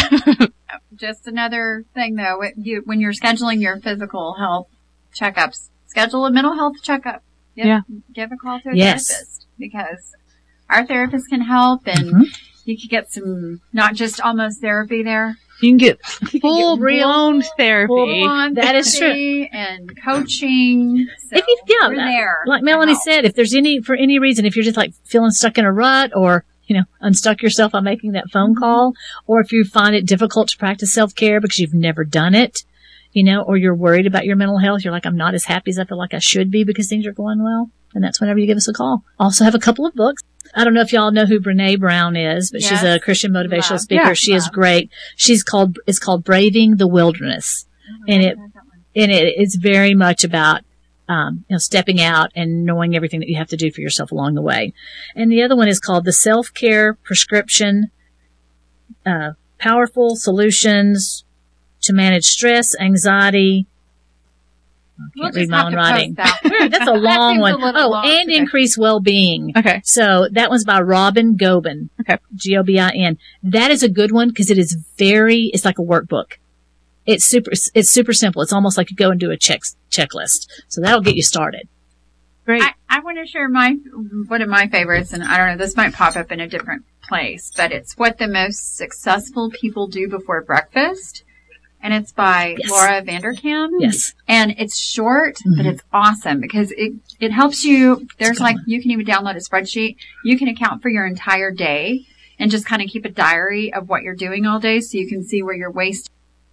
Just another thing though, when you're scheduling your physical health checkups, schedule a mental health checkup. Give a call to a therapist because our therapist can help and you can get some, not just almost therapy there. You can get full-blown therapy. Full-blown that is true. And coaching. So we're there. Like Melanie said, if there's for any reason, if you're just like feeling stuck in a rut or, unstuck yourself by making that phone call, or if you find it difficult to practice self-care because you've never done it, or you're worried about your mental health, you're like, I'm not as happy as I feel like I should be because things are going well, and that's whenever you give us a call. Also have a couple of books. I don't know if y'all know who Brene Brown is, but she's a Christian motivational speaker. She is great. It's called Braving the Wilderness. And it is very much about, stepping out and knowing everything that you have to do for yourself along the way. And the other one is called The Self-Care Prescription, Powerful Solutions to Manage Stress, Anxiety. I can't read my own writing. That's a long one. And increase well-being. Okay. So that one's by Robin Gobin. Okay. Gobin. That is a good one because it's like a workbook. It's super simple. It's almost like you go and do a checklist. So that'll get you started. Great. I want to share one of my favorites, and I don't know, this might pop up in a different place, but it's what the most successful people do before breakfast. And it's by Laura Vanderkam. Yes. And it's short, but it's awesome because it helps you. There's you can even download a spreadsheet. You can account for your entire day and just kind of keep a diary of what you're doing all day so you can see where you're wasting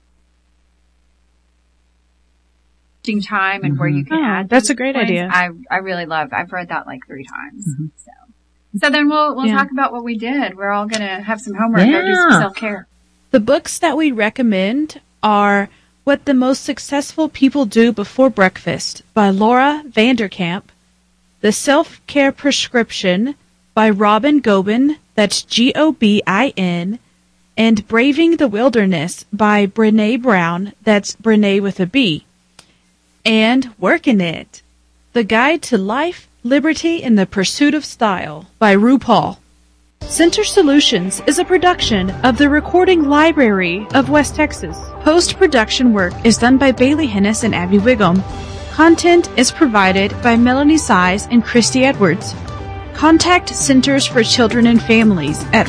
time and where you can add. That's a great idea. I really love. I've read that like 3 times. So then we'll talk about what we did. We're all going to have some homework. Go do some self-care. The books that we recommend are What the Most Successful People Do Before Breakfast by Laura Vanderkam, The Self-Care Prescription by Robin Gobin, that's Gobin, and Braving the Wilderness by Brene Brown, that's Brene with a B, and Workin' It, The Guide to Life, Liberty, and the Pursuit of Style by RuPaul. Center Solutions is a production of the Recording Library of West Texas. Post-production work is done by Bailey Hennis and Abby Wiggum. Content is provided by Melanie Size and Christy Edwards. Contact Centers for Children and Families at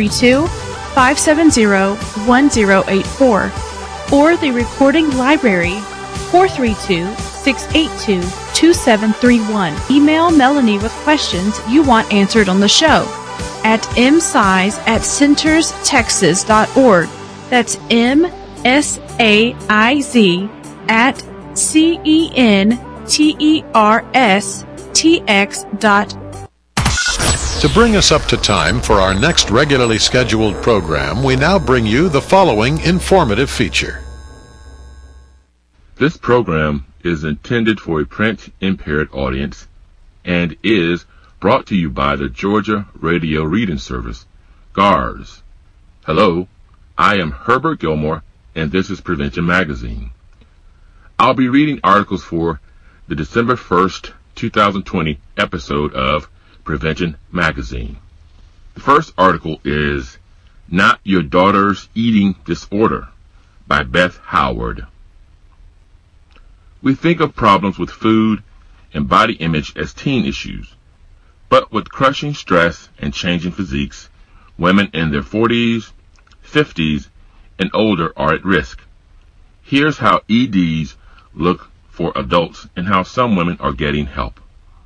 432-570-1084 or the Recording Library 432-682-2731. Email Melanie with questions you want answered on the show at msize@centerstexas.org. That's MSAIZ@CENTERSTX.org. To bring us up to time for our next regularly scheduled program, we now bring you the following informative feature. This program is intended for a print-impaired audience and is brought to you by the Georgia Radio Reading Service, GARS. Hello, I am Herbert Gilmore, and this is Prevention Magazine. I'll be reading articles for the December 1st, 2020 episode of Prevention Magazine. The first article is Not Your Daughter's Eating Disorder by Beth Howard. We think of problems with food and body image as teen issues, but with crushing stress and changing physiques, women in their 40s, 50s, and older are at risk. Here's how EDs look for adults and how some women are getting help.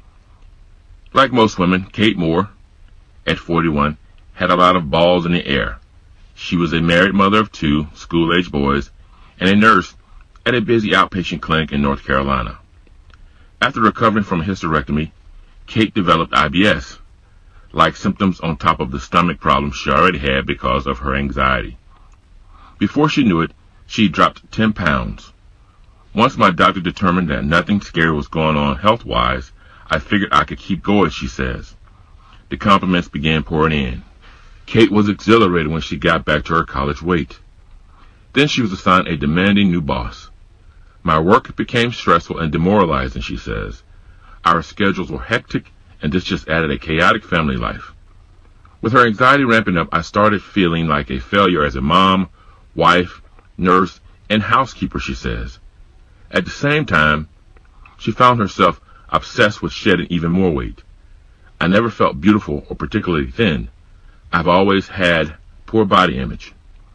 Like most women, Kate Moore, at 41, had a lot of balls in the air. She was a married mother of 2 school-age boys and a nurse at a busy outpatient clinic in North Carolina. After recovering from a hysterectomy, Kate developed IBS, like symptoms on top of the stomach problems she already had because of her anxiety. Before she knew it, she dropped 10 pounds. Once my doctor determined that nothing scary was going on health-wise, I figured I could keep going, she says. The compliments began pouring in. Kate was exhilarated when she got back to her college weight. Then she was assigned a demanding new boss. My work became stressful and demoralizing, she says. Our schedules were hectic, and this just added a chaotic family life. With her anxiety ramping up, I started feeling like a failure as a mom, wife, nurse, and housekeeper, she says. At the same time, she found herself obsessed with shedding even more weight. I never felt beautiful or particularly thin. I've always had poor body image.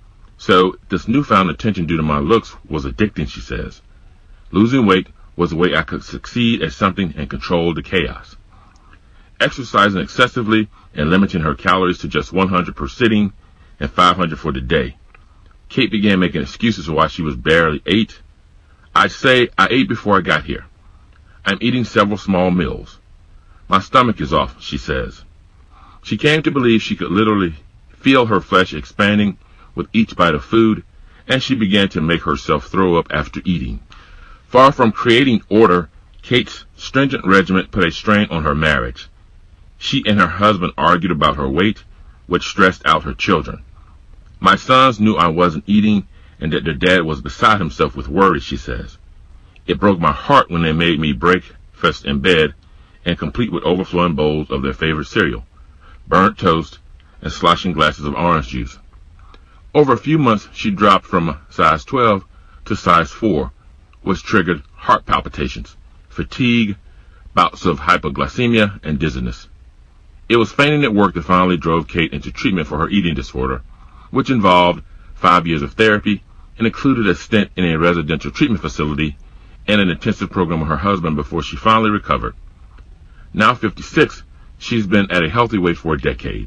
So this newfound attention due to my looks was addicting, she says. Losing weight was a way I could succeed at something and control the chaos. Exercising excessively and limiting her calories to just 100 per sitting and 500 for the day. Kate began making excuses for why she was barely ate. I'd say I ate before I got here. I'm eating several small meals. My stomach is off, she says. She came to believe she could literally feel her flesh expanding with each bite of food, and she began to make herself throw up after eating. Far from creating order, Kate's stringent regimen put a strain on her marriage. She and her husband argued about her weight, which stressed out her children. My sons knew I wasn't eating and that their dad was beside himself with worry, she says. It broke my heart when they made me breakfast in bed and complete with overflowing bowls of their favorite cereal, burnt toast, and sloshing glasses of orange juice. Over a few months, she dropped from size 12 to size 4, which triggered heart palpitations, fatigue, bouts of hypoglycemia, and dizziness. It was fainting at work that finally drove Kate into treatment for her eating disorder, which involved 5 years of therapy and included a stint in a residential treatment facility and an intensive program with her husband before she finally recovered. Now 56, she's been at a healthy weight for a decade.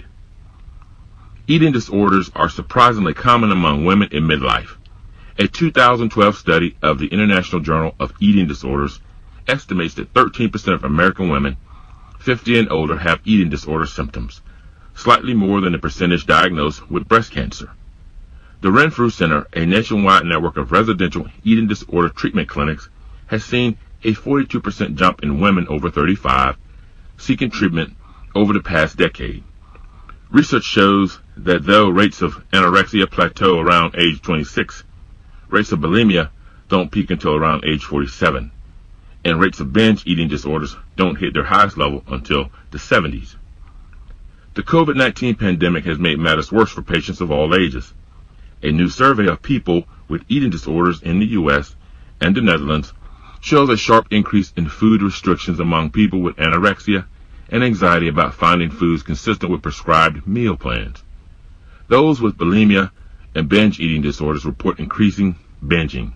Eating disorders are surprisingly common among women in midlife. A 2012 study of the International Journal of Eating Disorders estimates that 13% of American women 50 and older have eating disorder symptoms, slightly more than the percentage diagnosed with breast cancer. The Renfrew Center, a nationwide network of residential eating disorder treatment clinics, has seen a 42% jump in women over 35 seeking treatment over the past decade. Research shows that though rates of anorexia plateau around age 26, rates of bulimia don't peak until around age 47, and rates of binge eating disorders don't hit their highest level until the 70s. The COVID-19 pandemic has made matters worse for patients of all ages. A new survey of people with eating disorders in the U.S. and the Netherlands shows a sharp increase in food restrictions among people with anorexia and anxiety about finding foods consistent with prescribed meal plans. Those with bulimia and binge eating disorders report increasing binging.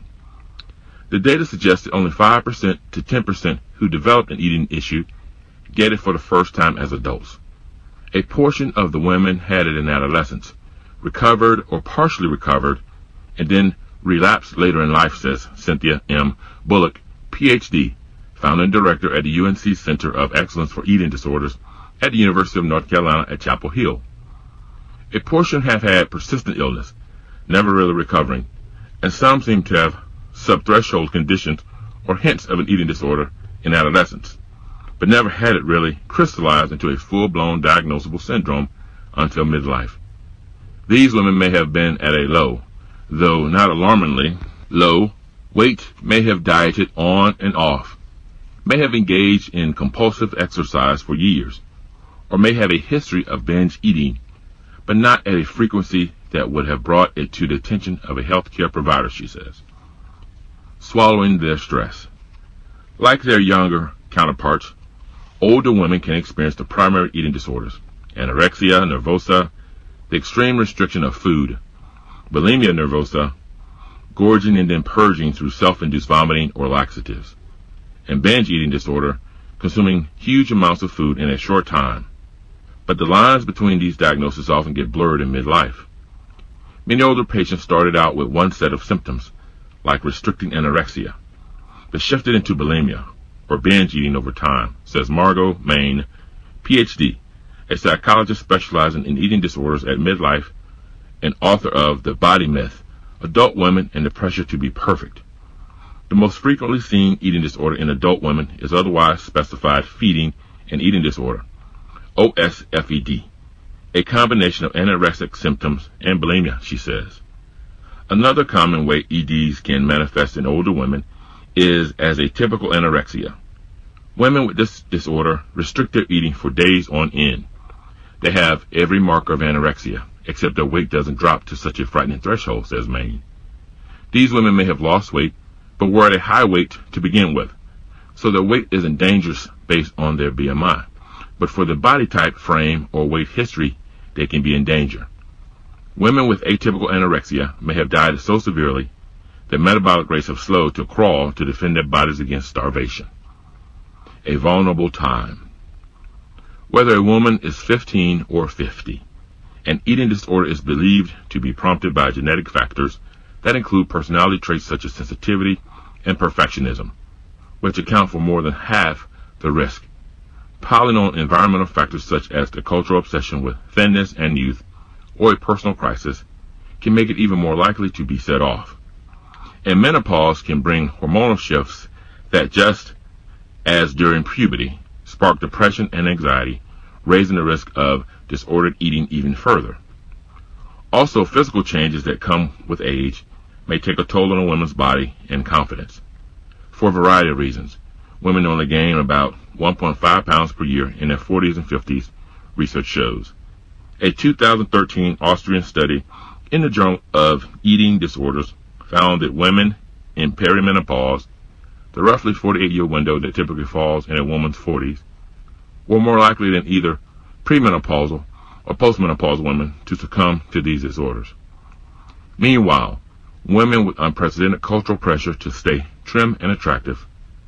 The data suggests that only 5% to 10% who develop an eating issue get it for the first time as adults. A portion of the women had it in adolescence, recovered or partially recovered, and then relapsed later in life, says Cynthia M. Bullock, Ph.D., founder and director at the UNC Center of Excellence for Eating Disorders at the University of North Carolina at Chapel Hill. A portion have had persistent illness, never really recovering, and some seem to have subthreshold conditions or hints of an eating disorder in adolescence, but never had it really crystallized into a full-blown diagnosable syndrome until midlife. These women may have been at a low, though not alarmingly low, weight, may have dieted on and off, may have engaged in compulsive exercise for years, or may have a history of binge eating, but not at a frequency that would have brought it to the attention of a healthcare provider, she says. Swallowing their stress. Like their younger counterparts, older women can experience the primary eating disorders: anorexia nervosa, the extreme restriction of food; bulimia nervosa, gorging and then purging through self-induced vomiting or laxatives; and binge eating disorder, consuming huge amounts of food in a short time. But the lines between these diagnoses often get blurred in midlife. Many older patients started out with one set of symptoms, like restricting anorexia, but shifted into bulimia or binge eating over time, says Margot Main, Ph.D., a psychologist specializing in eating disorders at midlife and author of The Body Myth: Adult Women and the Pressure to be Perfect. The most frequently seen eating disorder in adult women is otherwise specified feeding and eating disorder, OSFED, a combination of anorexic symptoms and bulimia, she says. Another common way EDs can manifest in older women is as a typical anorexia. Women with this disorder restrict their eating for days on end. They have every marker of anorexia, except their weight doesn't drop to such a frightening threshold, says Main. These women may have lost weight, but were at a high weight to begin with, so their weight isn't dangerous based on their BMI. But for the body type, frame, or weight history, they can be in danger. Women with atypical anorexia may have died so severely that metabolic rates have slowed to a crawl to defend their bodies against starvation. A vulnerable time. Whether a woman is 15 or 50, an eating disorder is believed to be prompted by genetic factors that include personality traits such as sensitivity and perfectionism, which account for more than half the risk. Piling on environmental factors such as the cultural obsession with thinness and youth, or a personal crisis, can make it even more likely to be set off. And menopause can bring hormonal shifts that, just as during puberty, spark depression and anxiety, raising the risk of disordered eating even further. Also, physical changes that come with age may take a toll on a woman's body and confidence. For a variety of reasons, women only gain about 1.5 pounds per year in their 40s and 50s, research shows. A 2013 Austrian study in the Journal of Eating Disorders found that women in perimenopause, the roughly 48-year window that typically falls in a woman's 40s, were more likely than either premenopausal or postmenopausal women to succumb to these disorders. Meanwhile, women with unprecedented cultural pressure to stay trim and attractive,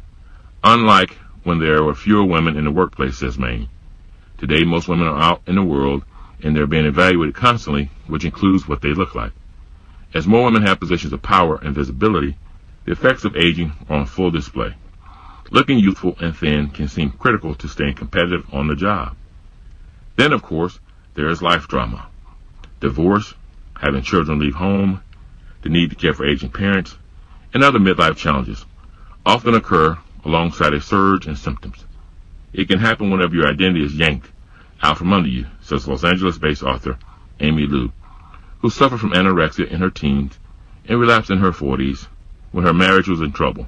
unlike when there were fewer women in the workplace, says Main. Today, most women are out in the world and they're being evaluated constantly, which includes what they look like. As more women have positions of power and visibility, the effects of aging are on full display. Looking youthful and thin can seem critical to staying competitive on the job. Then, of course, there is life drama. Divorce, having children leave home, the need to care for aging parents, and other midlife challenges often occur alongside a surge in symptoms. It can happen whenever your identity is yanked out from under you, says Los Angeles-based author Amy Liu, who suffered from anorexia in her teens and relapsed in her 40s when her marriage was in trouble.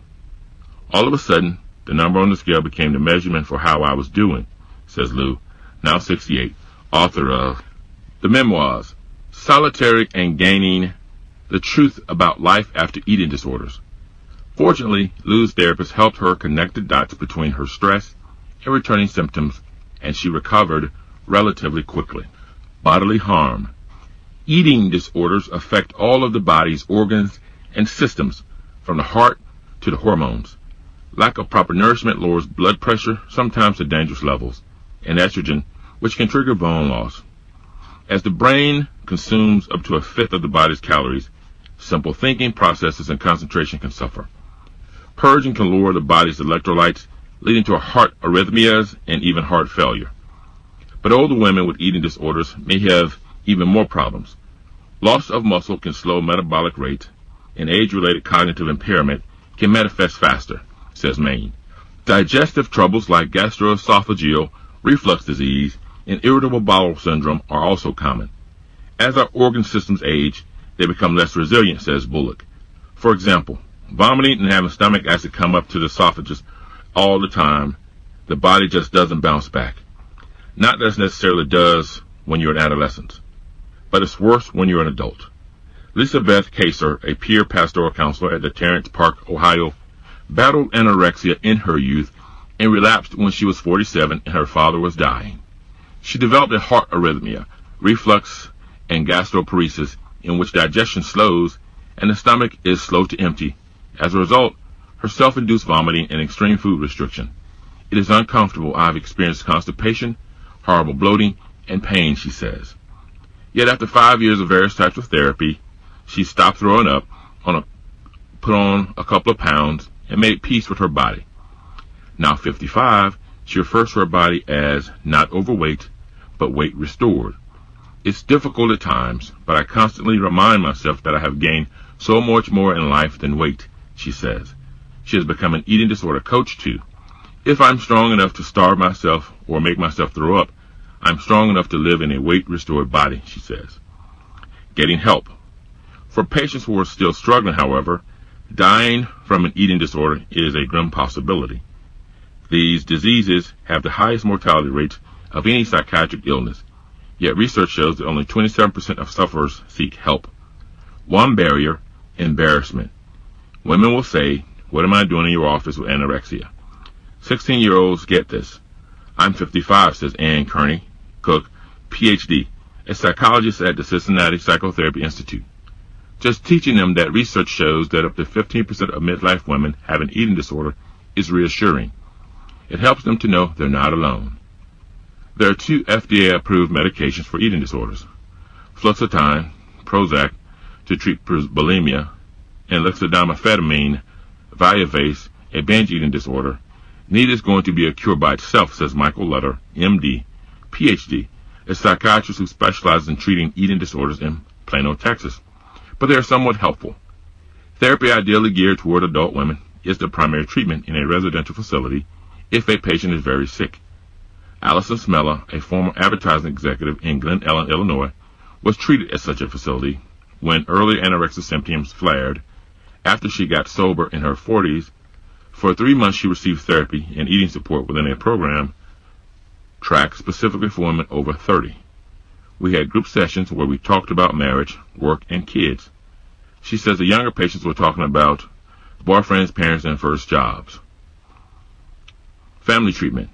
All of a sudden, the number on the scale became the measurement for how I was doing, says Liu, now 68, author of the memoirs Solitary and Gaining: The Truth About Life After Eating Disorders. Fortunately, Liu's therapist helped her connect the dots between her stress and returning symptoms, and she recovered relatively quickly. Bodily harm. Eating disorders affect all of the body's organs and systems, from the heart to the hormones. Lack of proper nourishment lowers blood pressure, sometimes to dangerous levels, and estrogen, which can trigger bone loss. As the brain consumes up to a fifth of the body's calories, simple thinking processes and concentration can suffer. Purging can lower the body's electrolytes, leading to heart arrhythmias and even heart failure. But older women with eating disorders may have even more problems. Loss of muscle can slow metabolic rates, and age-related cognitive impairment can manifest faster, says Main. Digestive troubles like gastroesophageal reflux disease and irritable bowel syndrome are also common. As our organ systems age, they become less resilient, says Bullock. For example, vomiting and having stomach acid come up to the esophagus all the time, the body just doesn't bounce back. Not as necessarily does when you're an adolescent. but it's worse when you're an adult. Lisa Beth Kaser, a peer pastoral counselor at the Terrence Park, Ohio, battled anorexia in her youth and relapsed when she was 47 and her father was dying. She developed a heart arrhythmia, reflux, and gastroparesis in which digestion slows and the stomach is slow to empty. As a result, her self-induced vomiting and extreme food restriction. It is uncomfortable. I've experienced constipation, horrible bloating, and pain, she says. Yet after 5 years of various types of therapy, she stopped throwing up, put on a couple of pounds, and made peace with her body. Now 55, she refers to her body as not overweight, but weight restored. It's difficult at times, but I constantly remind myself that I have gained so much more in life than weight, she says. She has become an eating disorder coach too. If I'm strong enough to starve myself or make myself throw up, I'm strong enough to live in a weight-restored body, she says. Getting help. For patients who are still struggling, however, dying from an eating disorder is a grim possibility. These diseases have the highest mortality rates of any psychiatric illness, yet research shows that only 27% of sufferers seek help. One barrier, embarrassment. Women will say, "What am I doing in your office with anorexia?" 16-year-olds get this. I'm 55, says Ann Kearney Cook, Ph.D., a psychologist at the Cincinnati Psychotherapy Institute. Just teaching them that research shows that up to 15% of midlife women have an eating disorder is reassuring. It helps them to know they're not alone. There are 2 FDA-approved medications for eating disorders, fluoxetine, Prozac, to treat bulimia, and lixidomyphetamine, Viovase, a binge eating disorder. Neither is going to be a cure by itself, says Michael Lutter, MD, PhD, a psychiatrist who specializes in treating eating disorders in Plano, Texas. But they are somewhat helpful. Therapy ideally geared toward adult women is the primary treatment in a residential facility if a patient is very sick. Allison Smella, a former advertising executive in Glen Ellen, Illinois, was treated at such a facility when early anorexia symptoms flared. After she got sober in her 40s, for 3 months she received therapy and eating support within a program track specifically for women over 30. We had group sessions where we talked about marriage, work, and kids. She says the younger patients were talking about boyfriends, parents, and first jobs. Family treatment.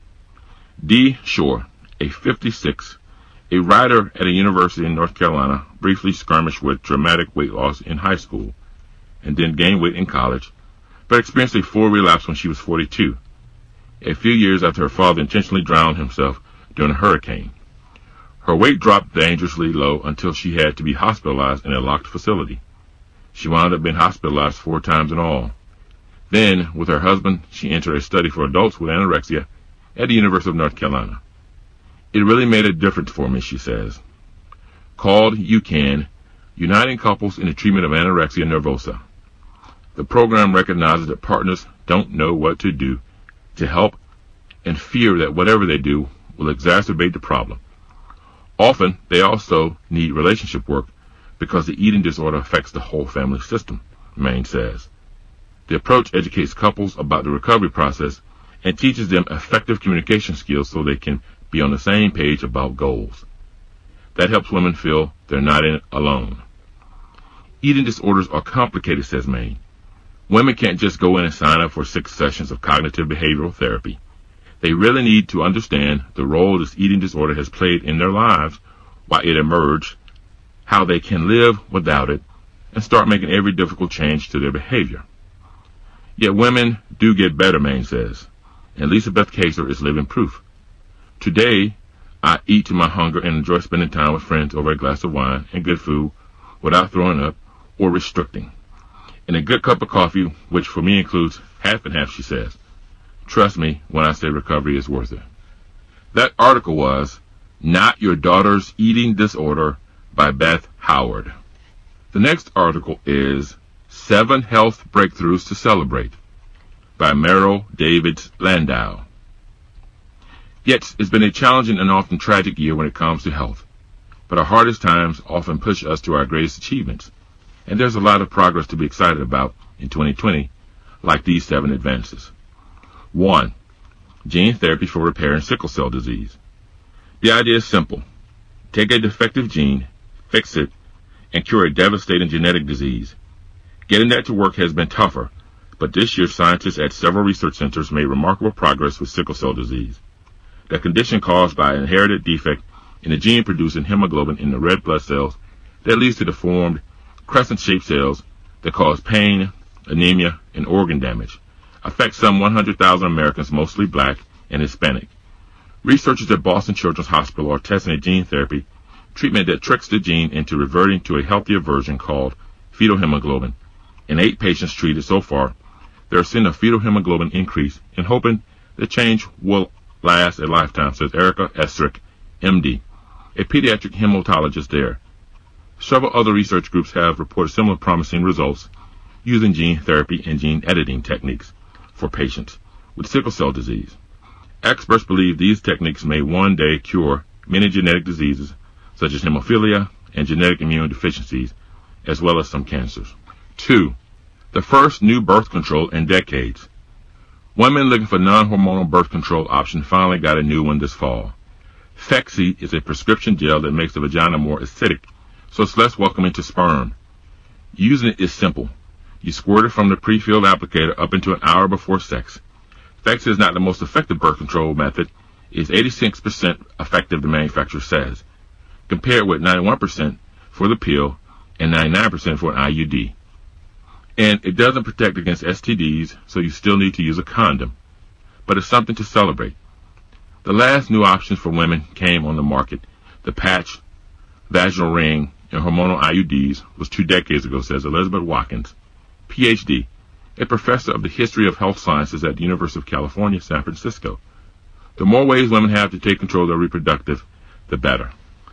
Dee Shore, a 56, a writer at a university in North Carolina, briefly skirmished with dramatic weight loss in high school and then gained weight in college, but experienced a full relapse when she was 42, a few years after her father intentionally drowned himself during a hurricane. Her weight dropped dangerously low until she had to be hospitalized in a locked facility. She wound up being hospitalized 4 times in all. Then, with her husband, she entered a study for adults with anorexia at the University of North Carolina. It really made a difference for me, she says. Called UCAN, Uniting Couples in the Treatment of Anorexia Nervosa. The program recognizes that partners don't know what to do to help and fear that whatever they do will exacerbate the problem. Often, they also need relationship work because the eating disorder affects the whole family system, Maine says. The approach educates couples about the recovery process and teaches them effective communication skills so they can be on the same page about goals. That helps women feel they're not in it alone. Eating disorders are complicated, says Maine. Women can't just go in and sign up for 6 sessions of cognitive behavioral therapy. They really need to understand the role this eating disorder has played in their lives, why it emerged, how they can live without it, and start making every difficult change to their behavior. Yet women do get better, Maine says, and Lisa Beth Kaser is living proof. Today, I eat to my hunger and enjoy spending time with friends over a glass of wine and good food without throwing up or restricting. And a good cup of coffee, which for me includes half and half, she says. Trust me when I say recovery is worth it. That article was Not Your Daughter's Eating Disorder by Beth Howard. The next article is 7 Health Breakthroughs to Celebrate by Merrill Davids Landau. Yet, it's been a challenging and often tragic year when it comes to health. But our hardest times often push us to our greatest achievements. And there's a lot of progress to be excited about in 2020, like these 7 advances. 1. Gene therapy for repairing sickle cell disease. The idea is simple. Take a defective gene, fix it, and cure a devastating genetic disease. Getting that to work has been tougher, but this year scientists at several research centers made remarkable progress with sickle cell disease, the condition caused by an inherited defect in the gene producing hemoglobin in the red blood cells that leads to deformed, crescent-shaped cells that cause pain, anemia, and organ damage. Affects some 100,000 Americans, mostly black and Hispanic. Researchers at Boston Children's Hospital are testing a gene therapy treatment that tricks the gene into reverting to a healthier version called fetal hemoglobin. In 8 patients treated so far, they're seeing a fetal hemoglobin increase and hoping the change will last a lifetime, says Erica Estrick, MD, a pediatric hematologist there. Several other research groups have reported similar promising results using gene therapy and gene editing techniques for patients with sickle cell disease. Experts believe these techniques may one day cure many genetic diseases such as hemophilia and genetic immune deficiencies, as well as some cancers. 2. The first new birth control in decades. Women looking for non-hormonal birth control option finally got a new one this fall. Phexxi is a prescription gel that makes the vagina more acidic, so it's less welcoming to sperm. Using it is simple. You squirt it from the pre-filled applicator up into an hour before sex. Phexxi is not the most effective birth control method. It's 86% effective, the manufacturer says, compared with 91% for the pill and 99% for an IUD. And it doesn't protect against STDs, so you still need to use a condom. But it's something to celebrate. The last new options for women came on the market. The patch, vaginal ring, and hormonal IUDs was 2 decades ago, says Elizabeth Watkins, PhD, a professor of the history of health sciences at the University of California, San Francisco. The more ways women have to take control of their reproductive, the better.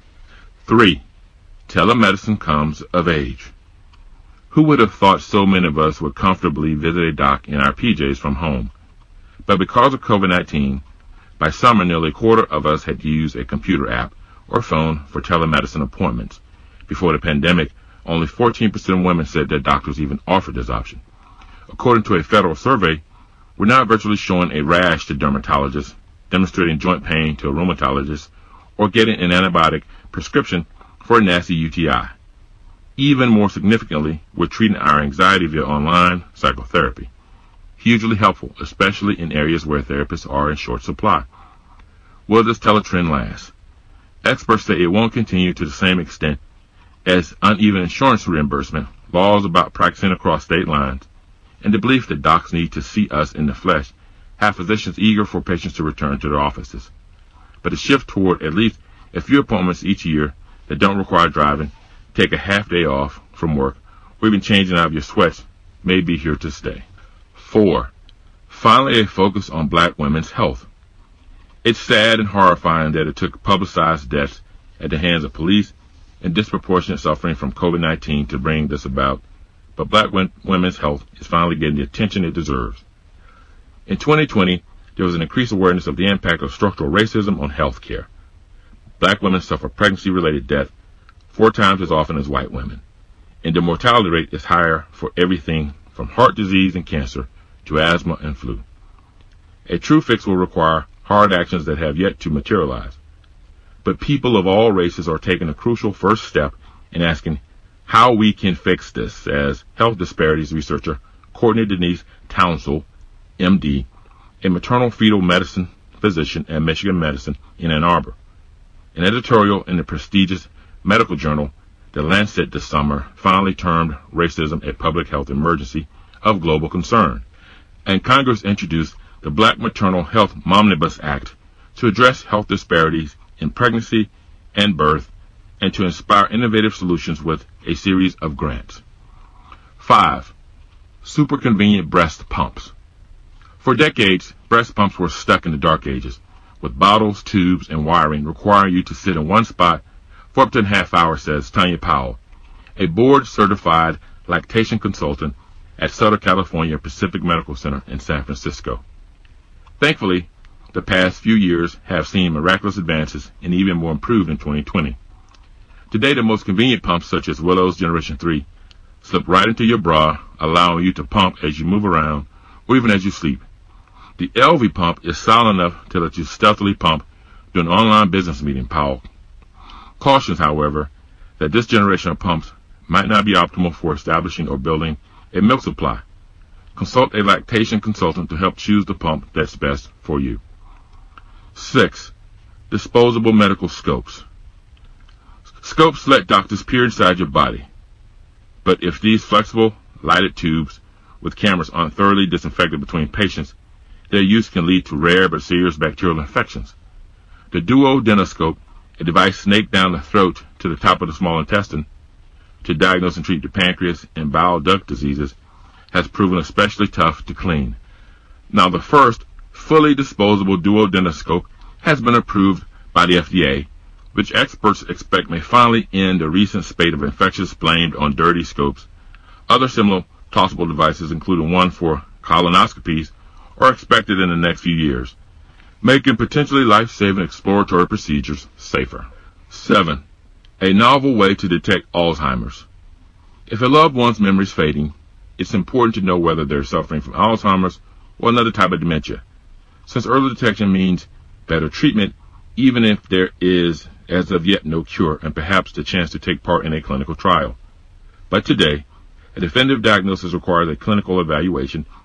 3. Telemedicine comes of age. Who would have thought so many of us would comfortably visit a doc in our PJs from home? But because of COVID-19, by summer nearly a quarter of us had used a computer app or phone for telemedicine appointments. Before the pandemic, only 14% of women said their doctors even offered this option. According to a federal survey, we're now virtually showing a rash to dermatologists, demonstrating joint pain to a rheumatologist, or getting an antibiotic prescription for a nasty UTI. Even more significantly, we're treating our anxiety via online psychotherapy. Hugely helpful, especially in areas where therapists are in short supply. Will this teletrend last? Experts say it won't continue to the same extent as uneven insurance reimbursement, laws about practicing across state lines, and the belief that docs need to see us in the flesh have physicians eager for patients to return to their offices. But a shift toward at least a few appointments each year that don't require driving, take a half day off from work, or even changing out of your sweats may be here to stay. 4. Finally, a focus on black women's health. It's sad and horrifying that it took publicized deaths at the hands of police and disproportionate suffering from COVID-19 to bring this about, but black women's health is finally getting the attention it deserves. In 2020, there was an increased awareness of the impact of structural racism on health care. Black women suffer pregnancy-related death 4 times as often as white women, and the mortality rate is higher for everything from heart disease and cancer to asthma and flu. A true fix will require hard actions that have yet to materialize. But people of all races are taking a crucial first step in asking how we can fix this, as health disparities researcher Courtney Denise Townsell, MD, a maternal fetal medicine physician at Michigan Medicine in Ann Arbor. An editorial in the prestigious medical journal The Lancet this summer finally termed racism a public health emergency of global concern, and Congress introduced the Black Maternal Health Momnibus Act to address health disparities in pregnancy and birth and to inspire innovative solutions with a series of grants. 5. Super convenient breast pumps. For decades, breast pumps were stuck in the dark ages, with bottles, tubes, and wiring requiring you to sit in one spot for up to a half hour, says Tanya Powell, a board-certified lactation consultant at Southern California Pacific Medical Center in San Francisco. Thankfully, the past few years have seen miraculous advances and even more improved in 2020. Today, the most convenient pumps, such as Willow's Generation 3, slip right into your bra, allowing you to pump as you move around or even as you sleep. The LV pump is silent enough to let you stealthily pump during an online business meeting, Powell cautions, however, that this generation of pumps might not be optimal for establishing or building a milk supply. Consult a lactation consultant to help choose the pump that's best for you. 6. Disposable medical scopes. Scopes let doctors peer inside your body. But if these flexible, lighted tubes with cameras aren't thoroughly disinfected between patients, their use can lead to rare but serious bacterial infections. The duodenoscope, a device snaked down the throat to the top of the small intestine to diagnose and treat the pancreas and bile duct diseases, has proven especially tough to clean. Now, the first fully disposable duodenoscope has been approved by the FDA, which experts expect may finally end a recent spate of infections blamed on dirty scopes. Other similar tossable devices, including one for colonoscopies, are expected in the next few years, making potentially life-saving exploratory procedures safer. 7. A novel way to detect Alzheimer's. If a loved one's memory is fading, it's important to know whether they're suffering from Alzheimer's or another type of dementia, since early detection means better treatment, even if there is, as of yet, no cure and perhaps the chance to take part in a clinical trial. But today, a definitive diagnosis requires a clinical evaluation